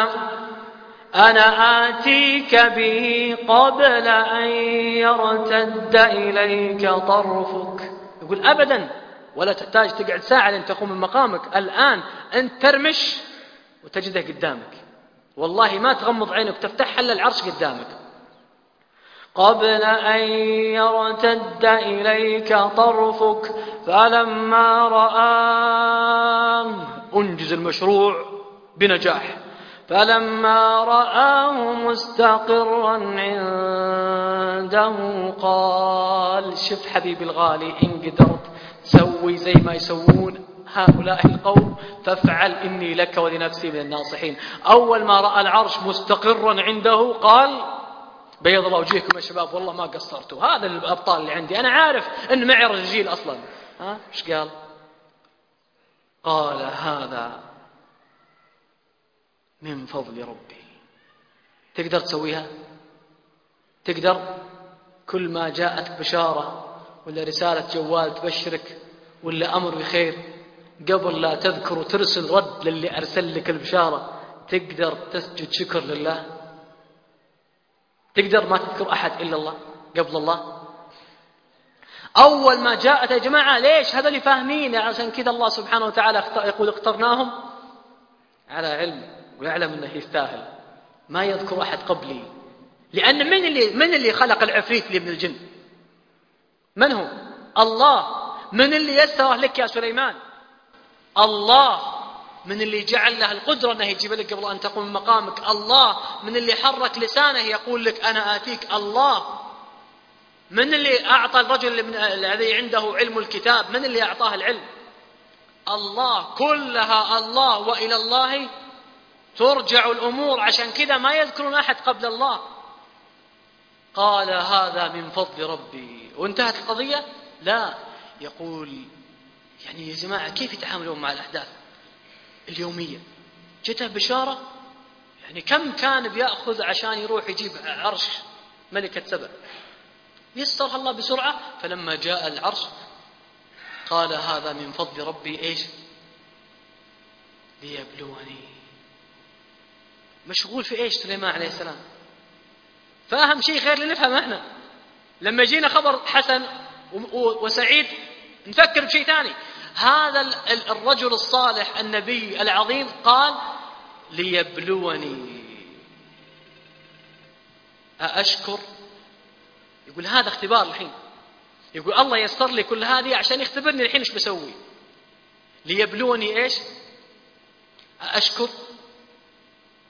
أنا آتيك به قبل أن يرتد إليك طرفك. يقول أبدا، ولا تحتاج تقعد ساعة لين تقوم من مقامك، الآن أنت ترمش وتجده قدامك، والله ما تغمض عينك تفتح إلا العرش قدامك. قبل أن يرتد إليك طرفك فلما رآه، أنجز المشروع بنجاح، فلما رآه مستقرا عنده قال: شوف حبيبي الغالي، إن قدرت سوي زي ما يسوون هؤلاء القوم فافعل، إني لك ولنفسي من الناصحين. أول ما رأى العرش مستقرا عنده قال: بيض الله وجهكم يا شباب، والله ما قصرتوا، هذا الأبطال اللي عندي، أنا عارف إن معي رجال أصلا. إيش قال؟ قال: هذا من فضل ربي. تقدر تسويها؟ تقدر؟ كل ما جاءت بشارة ولا رسالة جوال تبشرك ولا أمر بخير، قبل لا تذكر وترسل رد للي أرسل لك البشارة، تقدر تسجد شكر لله؟ تقدر ما تذكر أحد إلا الله قبل الله؟ أول ما جاءت يا جماعة، ليش؟ هذا اللي فاهمين، عشان كذا الله سبحانه وتعالى يقول: اخترناهم على علم، ويعلم أنه يستاهل، ما يذكر أحد قبلي. لأن من اللي خلق العفريت اللي من الجن؟ من هو؟ الله. من اللي يسره لك يا سليمان؟ الله. من اللي جعل له القدرة أنه يجيب لك قبل أن تقوم من مقامك؟ الله. من اللي حرك لسانه يقول لك أنا آتيك؟ الله. من اللي أعطى الرجل الذي عنده علم الكتاب، من اللي أعطاه العلم؟ الله. كلها الله، وإلى الله ترجع الأمور، عشان كذا ما يذكرون أحد قبل الله. قال: هذا من فضل ربي، وانتهت القضية؟ لا، يقول يعني يا جماعة كيف يتعاملون مع الأحداث اليومية؟ جته بشارة، يعني كم كان بيأخذ عشان يروح يجيب عرش ملكة سبأ؟ يسرها الله بسرعة. فلما جاء العرش قال: هذا من فضل ربي. إيش؟ ليبلوني. مشغول في إيش سليمان عليه السلام؟ فاهم شيء غير اللي نفهم احنا. لما جينا خبر حسن وسعيد نفكر بشيء ثاني. هذا الرجل الصالح النبي العظيم قال: ليبلوني أأشكر. يقول هذا اختبار الحين، يقول الله يسر لي كل هذه عشان يختبرني الحين ايش بسوي. ليبلوني ايش؟ أأشكر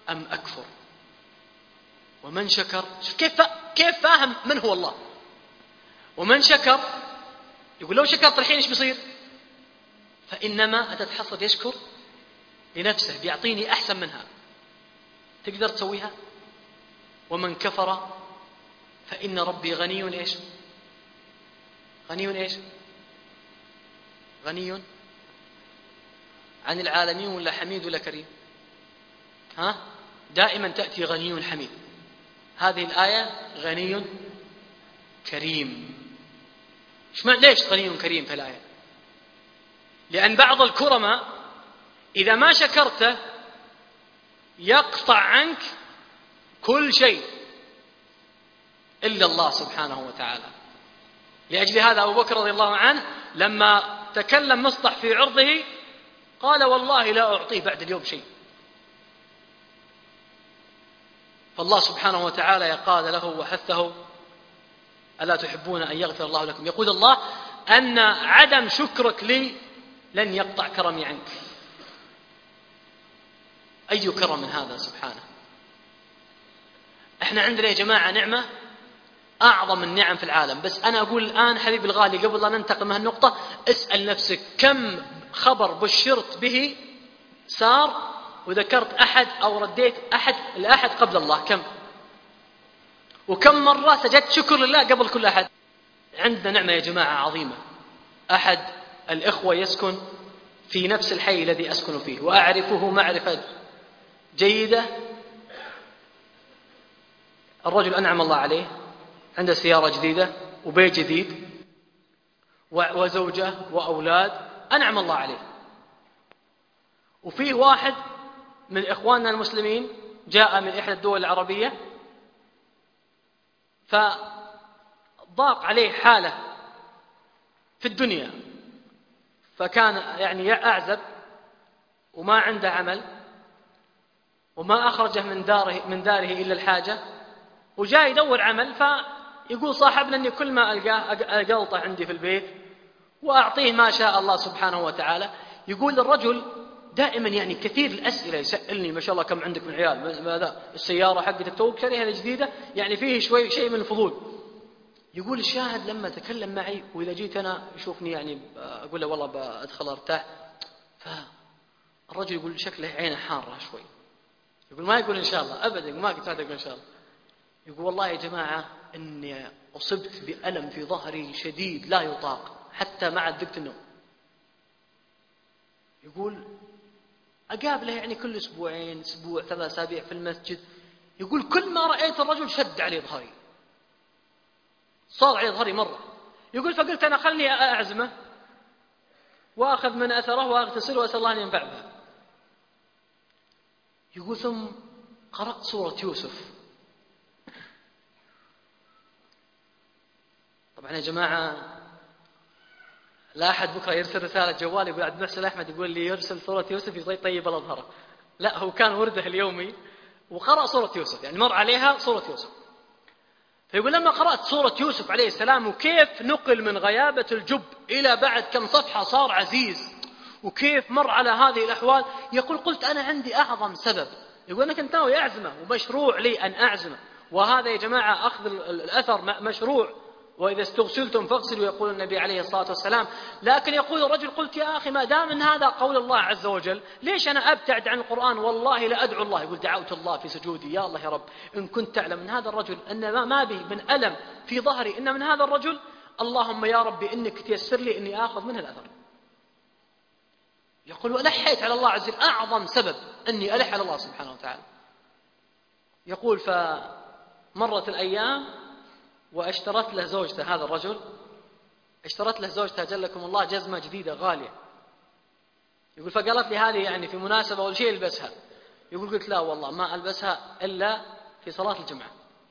أم أكفر؟ ومن شكر، كيف فاهم من هو الله. ومن شكر يقول لو شكرت الحين إيش بيصير؟ فإنما أتتحصل يشكر لنفسه، بيعطيني أحسن منها. تقدر تسويها؟ ومن كفر فإن ربي غني إيش؟ غني إيش؟ غني عن العالمين، ولا حميد ولا كريم؟ دائما تأتي غني حميد. هذه الآية غني كريم. ليش غني كريم في الآية؟ لأن بعض الكرماء إذا ما شكرته يقطع عنك كل شيء إلا الله سبحانه وتعالى. لأجل هذا أبو بكر رضي الله عنه لما تكلم مصطح في عرضه قال والله لا أعطيه بعد اليوم شيء. فالله سبحانه وتعالى قال له وحثه: ألا تحبون أن يغفر الله لكم؟ يقول الله أن عدم شكرك لي لن يقطع كرمي عنك. أي كرم من هذا سبحانه. احنا عندنا يا جماعة نعمة أعظم النعم في العالم. بس أنا أقول الآن حبيبي الغالي قبل أن ننتقل من هالنقطة، اسأل نفسك كم خبر بشرت به صار وذكرت أحد أو رديت الأحد قبل الله؟ كم؟ وكم مرة سجدت شكر لله قبل كل أحد؟ عندنا نعمة يا جماعة عظيمة. أحد الإخوة يسكن في نفس الحي الذي أسكن فيه وأعرفه معرفة جيدة. الرجل أنعم الله عليه، عنده سيارة جديدة وبيت جديد وزوجة وأولاد، أنعم الله عليه. وفيه واحد من إخواننا المسلمين جاء من إحدى الدول العربية، فضاق عليه حالة في الدنيا، فكان يعني أعزب وما عنده عمل وما أخرجه من داره إلا الحاجة، وجاء يدور عمل. فيقول صاحبنا أني كل ما ألقاه أقلطه عندي في البيت وأعطيه ما شاء الله سبحانه وتعالى. يقول الرجل دائما يعني كثير الأسئلة يسألني: ما شاء الله كم عندك من عيال؟ ماذا السيارة حقتك توك شريها جديدة؟ يعني فيه شيء من الفضول. يقول الشاهد لما تكلم معي وإذا جيت أنا يشوفني يعني أقول له والله بأدخل أرتاح، فالرجل يقول شكله عينه حارة شوي. يقول ما يقول إن شاء الله أبدا، ما قلت هذا إن شاء الله. يقول والله يا جماعة إني أصبت بألم في ظهري شديد لا يطاق حتى مع ذقة النوم. يقول أقابله يعني كل أسبوعين، أسبوع، 3 أسابيع في المسجد. يقول كل ما رأيت الرجل شد علي ظهري، صار علي ظهري مرة. يقول فقلت أنا خلني أعزمه وأخذ من أثره وأغتسل وأسأل الله أن ينفع به. يقول ثم قرأت سورة يوسف. طبعا يا جماعة لا أحد بكرة يرسل رسالة جوال يقول عبد المحسن أحمد يقول لي يرسل سورة يوسف يطيب الأظهر. لا، هو كان ورده اليومي وقرأ سورة يوسف، يعني مر عليها سورة يوسف. فيقول لما قرأت سورة يوسف عليه السلام وكيف نقل من غيابة الجب إلى بعد كم صفحة صار عزيز، وكيف مر على هذه الأحوال، يقول قلت أنا عندي أعظم سبب. يقول أنا كنت ناوي أعزمه ومشروع لي أن أعزمه، وهذا يا جماعة أخذ الأثر مشروع، وإذا استغسلتم فاغسلوا يقول النبي عليه الصلاة والسلام. لكن يقول الرجل قلت يا أخي ما دام من هذا قول الله عز وجل ليش أنا أبتعد عن القرآن؟ والله لأدعو الله. يقول دعوت الله في سجودي يا الله يا رب إن كنت تعلم من هذا الرجل أن ما به من ألم في ظهري إن من هذا الرجل، اللهم يا ربي إنك تيسر لي إني آخذ منه الأثر. يقول وألحيت على الله عز وجل، أعظم سبب أني ألح على الله سبحانه وتعالى. يقول فمرت الأيام واشترت له زوجته، هذا الرجل اشترت له زوجته جلكم الله جزمة جديدة غالية. يقول فقالت لي هذه يعني في مناسبة أول شيء البسها. يقول قلت لا والله ما ألبسها إلا في صلاة الجمعة.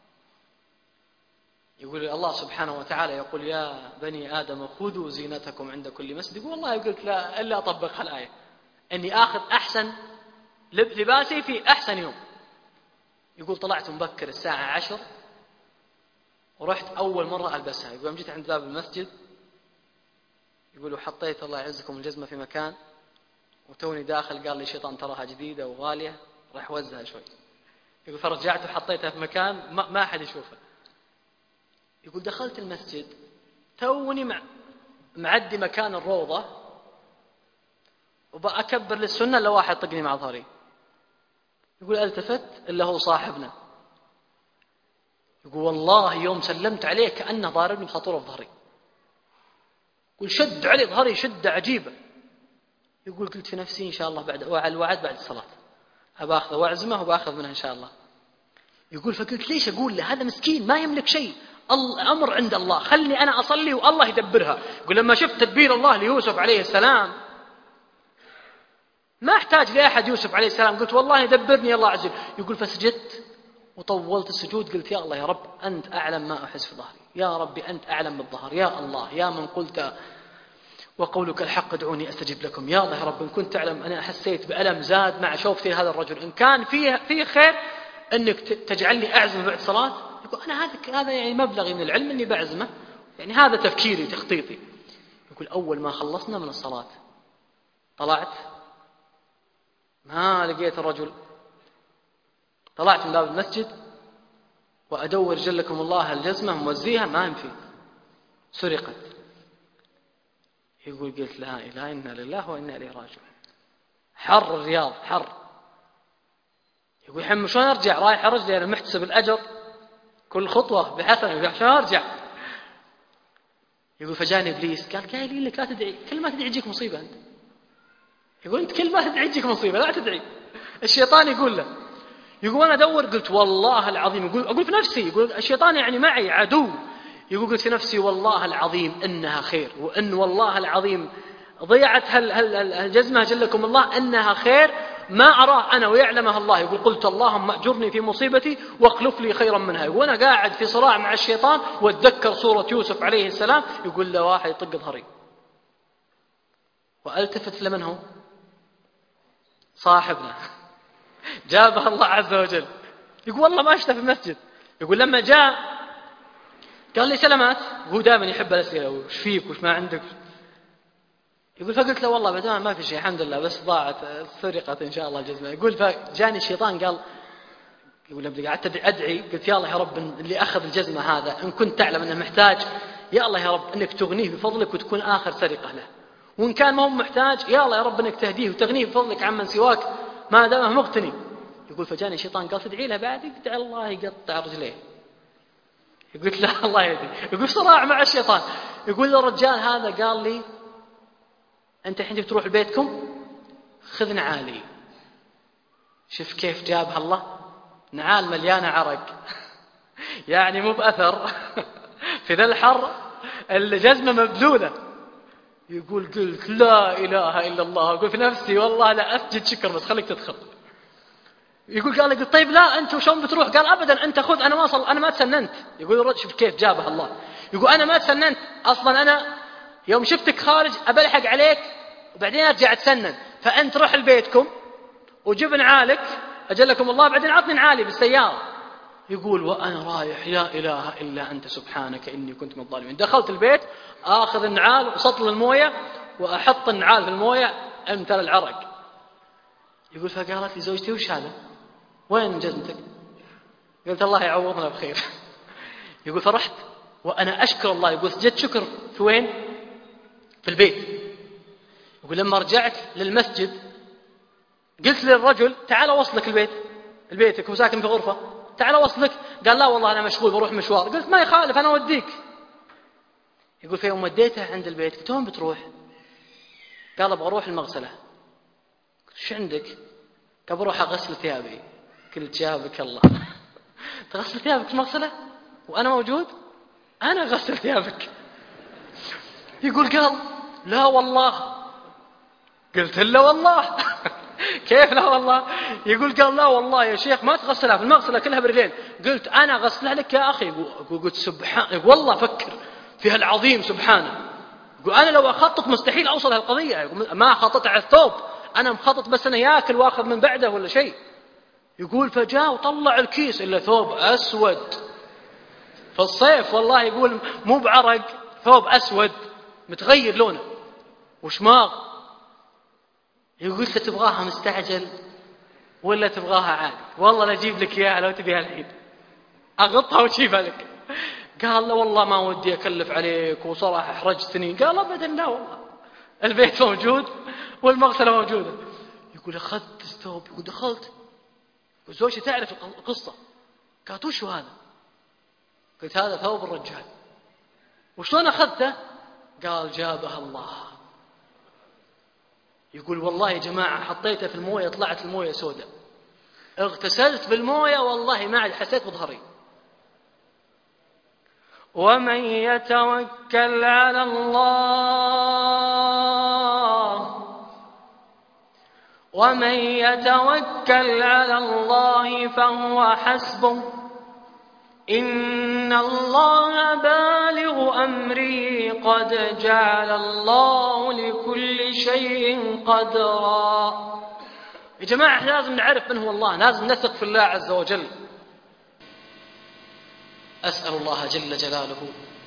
يقول الله سبحانه وتعالى يقول يا بني آدم خذوا زينتكم عند كل مسجد. يقول والله قلت لا إلا أطبق الآية أني آخذ أحسن لباسي في أحسن يوم. يقول طلعت مبكر الساعة 10 ورحت أول مرة ألبسها. يقول جيت عند باب المسجد، يقول وحطيت الله يعزكم الجزمة في مكان وتوني داخل قال لي شيطان تراها جديدة وغالية راح وزها شوي. يقول فرجعت وحطيتها في مكان ما أحد يشوفها. يقول دخلت المسجد توني معدي مكان الروضة وبأكبر للسنة إلا واحد طقني مع ظهري. يقول التفت إلا هو صاحبنا. يقول والله يوم سلمت عليه كأنه ضاربني بخطوره في ظهري. يقول شد علي ظهري شدة عجيبة. يقول قلت في نفسي إن شاء الله بعد الوعد بعد الصلاة أبى أخذه وأعزمه وبأخذ منه إن شاء الله. يقول فقلت ليش أقول له هذا مسكين ما يملك شيء، الأمر عند الله، خلني أنا أصلي والله يدبرها. يقول لما شفت تدبير الله ليوسف عليه السلام ما أحتاج لأحد يوسف عليه السلام، قلت والله يدبرني الله عز وجل. يقول فسجدت وطولت السجود قلت يا الله يا رب أنت أعلم ما أحس في ظهري، يا ربي أنت أعلم بالظهر، يا الله يا من قلت وقولك الحق ادعوني أستجب لكم، يا الله يا رب إن كنت تعلم أنا حسيت بألم زاد مع شوفتي هذا الرجل، إن كان فيه خير أنك تجعلني أعزمه بعد صلاة. يقول أنا هذا يعني مبلغي من العلم أني بعزمه، يعني هذا تفكيري تخطيطي. يقول أول ما خلصنا من الصلاة طلعت ما لقيت الرجل، طلعت من باب المسجد وأدور جلكم الله الجزمة موزيها ما ينفي، سرقت. يقول قلت لا إله إنا لله وإنا إليه راجعون. حر الرياض حر. يقول حم شلون أرجع رايح رجلي أنا محتسب الأجر كل خطوة بحسنة شلون أرجع. يقول فجاني إبليس قال قايل لك لا تدعي، كل ما تدعي يجيك مصيبة أنت. يقول أنت كل ما تدعي يجيك مصيبة لا تدعي. الشيطان يقول له. يقول أنا أدور قلت والله العظيم، أقول في نفسي، يقول الشيطان يعني معي عدو. يقول قلت في نفسي والله العظيم إنها خير، وإن والله العظيم ضيعت الجزمة جلكم الله إنها خير ما أراه أنا ويعلمها الله. يقول قلت اللهم أجرني في مصيبتي واخلف لي خيرا منها. يقول أنا قاعد في صراع مع الشيطان واتذكر سورة يوسف عليه السلام، يقول له واحد يطق ظهري وألتفت لمن هو صاحبنا جابها الله عز وجل. يقول والله ما شفته في المسجد. يقول لما جاء قال لي سلامات، وهو دائما يحب الأسئلة وش فيك وش ما عندك. يقول فقلت له والله بعد ما في شيء الحمد لله بس ضاعت سرقت إن شاء الله الجزمة. يقول فجاني الشيطان قال يقول قعدت أدعي قلت يا الله يا رب اللي أخذ الجزمة هذا إن كنت تعلم أنه محتاج يا الله يا رب أنك تغنيه بفضلك وتكون آخر سرقة له، وإن كان ما هو محتاج يا الله يا رب أنك تهديه وتغنيه بفضلك عمن سواك ما دامه مغتني. يقول فجاني الشيطان قال تدعي له بعد يقطع الله يقطع رجليه. قلت لا الله يهدي. يقول صراع مع الشيطان. يقول الرجال هذا قال لي أنت الحين تروح لبيتكم خذ نعالي. شوف كيف جابها الله، نعال مليانة عرق يعني مو بأثر في ذا الحر الجزمة مبذولة. يقول قلت لا إله إلا الله. أقول في نفسي والله لا أسجد شكر بس خليك تدخل. يقول قال قلت طيب لا أنت وشون بتروح؟ قال أبدا أنت خذ أنا ما تسننت. يقول الرجل شوف كيف جابها الله. يقول أنا ما تسننت أصلا، أنا يوم شفتك خارج أبلحق عليك وبعدين أرجع أتسنن، فأنت روح لبيتكم وجب نعالك أجلكم الله بعدين عطني نعالي بالسيارة. يقول وأنا رايح لا إله إلا أنت سبحانك إني كنت من الظالمين. دخلت البيت آخذ النعال وسطل الموية وأحط النعال في الموية أمثل العرق. يقول فقالت لي زوجتي وش هذا وين جزمتك؟ قلت الله يعوضنا بخير. يقول فرحت وأنا أشكر الله. يقول سجدت شكر في وين؟ في البيت. يقول لما رجعت للمسجد قلت للرجل تعال وصلك البيتك، هو ساكن في غرفة، تعال وصلك. قال لا والله أنا مشغول بروح مشوار. قلت ما يخالف أنا أوديك. يقول في يوم وديته عند البيت قلت وين بتروح؟ قال أبغى أروح المغسلة. قلت شو عندك؟ قال بروح أغسل ثيابي. قلت جابك الله تغسل ثيابك في المغسلة وأنا موجود؟ أنا أغسل ثيابك. يقول قال لا والله. قلت لا والله كيف لا والله؟ يقول قال لا والله يا شيخ ما تغسلها في المغسلة كلها برجلين. قلت أنا غسلها لك يا أخي. قلت سبحان والله فكر في هالعظيم سبحانه. يقول أنا لو أخطط مستحيل أوصل هالقضية. يقول ما خطط على الثوب، أنا مخطط بس أنا يأكل وأخذ من بعده ولا شيء. يقول فجاء وطلع الكيس إلا ثوب أسود في الصيف والله. يقول مو بعرق، ثوب أسود متغير لونه وشماغ. يقول تبغاها مستعجل ولا تبغاها عادي؟ والله لا أجيب لك إياها لو تبيها الحين، أغطها وأجيبها لك. قال لا والله ما ودي أكلف عليك وصراحة أحرجتني. قال أبدا لا والله، البيت موجود والمغسلة موجودة. يقول أخذت الثوب، يقول دخلت، وزوجتي تعرف القصة. قالت وش هذا؟ قلت هذا ثوب الرجال. وشلون أخذته؟ قال جابها الله. يقول والله يا جماعة حطيته في الموية طلعت الموية سوداء، اغتسلت بالموية والله ما عاد حسيت بظهري. ومن يتوكل على الله فهو حسبه، إن الله بالغ أمره قد جعل الله لكل شيء قدرا. يا جماعة لازم نعرف من هو الله، لازم نثق في الله عز وجل. أسأل الله جل جلاله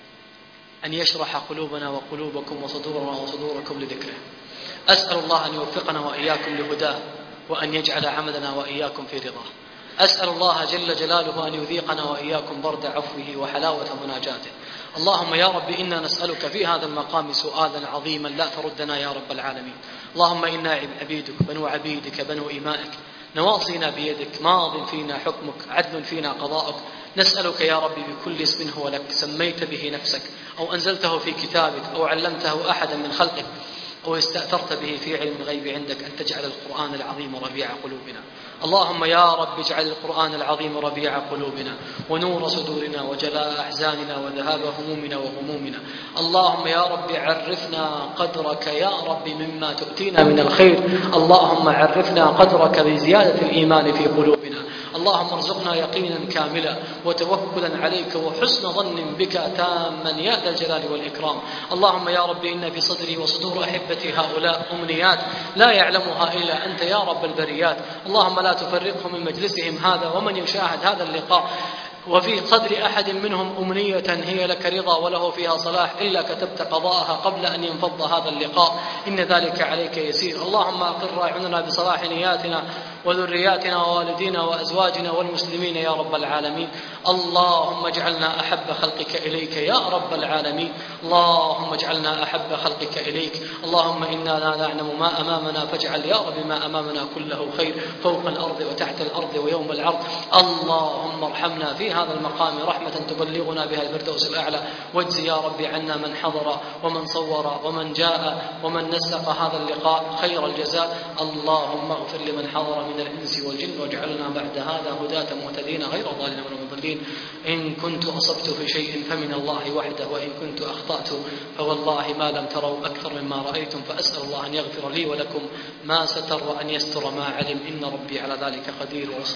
أن يشرح قلوبنا وقلوبكم وصدورنا وصدوركم لذكره. أسأل الله أن يوفقنا وإياكم لهداه، وأن يجعل عملنا وإياكم في رضاه. أسأل الله جل جلاله أن يذيقنا وإياكم برد عفوه وحلاوة مناجاته. اللهم يا رب إنا نسألك في هذا المقام سؤالا عظيما لا تردنا يا رب العالمين. اللهم إنا عبيدك بنو عبيدك بنو إمائك، نواصينا بيدك، ماض فينا حكمك، عدل فينا قضاءك. نسألك يا رب بكل اسم هو لك سميت به نفسك أو أنزلته في كتابك أو علمته أحدا من خلقك أو استأثرت به في علم الغيب عندك، أن تجعل القرآن العظيم ربيع قلوبنا. اللهم يا رب اجعل القرآن العظيم ربيع قلوبنا ونور صدورنا وجلاء أحزاننا وذهاب همومنا وغمومنا. اللهم يا رب عرفنا قدرك يا رب مما تؤتينا من الخير. اللهم عرفنا قدرك بزيادة الإيمان في قلوبنا. اللهم ارزقنا يقينا كاملا وتوكلا عليك وحسن ظن بك تاما يا ذا الجلال والإكرام. اللهم يا رب إن في صدري وصدور أحبتي هؤلاء أمنيات لا يعلمها إلا أنت يا رب البريات. اللهم لا تفرقهم من مجلسهم هذا ومن يشاهد هذا اللقاء وفي صدر أحد منهم أمنية هي لك رضا وله فيها صلاح إلا كتبت قضاءها قبل أن ينفض هذا اللقاء، إن ذلك عليك يسير. اللهم أقر أعيننا بصلاح نياتنا وذرياتنا ووالدينا وأزواجنا والمسلمين يا رب العالمين. اللهم اجعلنا أحب خلقك إليك يا رب العالمين. اللهم اجعلنا أحب خلقك إليك. اللهم إنا لا نعلم ما أمامنا فاجعل يا رب ما أمامنا كله خير، فوق الأرض وتحت الأرض ويوم العرض. اللهم ارحمنا في هذا المقام رحمة تبلغنا بها الفردوس الأعلى، واجزي يا رب عنا من حضر ومن صور ومن جاء ومن نسق هذا اللقاء خير الجزاء. اللهم اغفر لمن حضر من الإنس والجن، واجعلنا بعد هذا هداة مهتدين غير ضالين ولا مضلين. إن كنت أصبت في شيء فمن الله وحده، وإن كنت أخطأت فوالله ما لم تروا أكثر مما رأيتم. فأسأل الله أن يغفر لي ولكم ما ستر وأن يستر ما علم، إن ربي على ذلك قدير.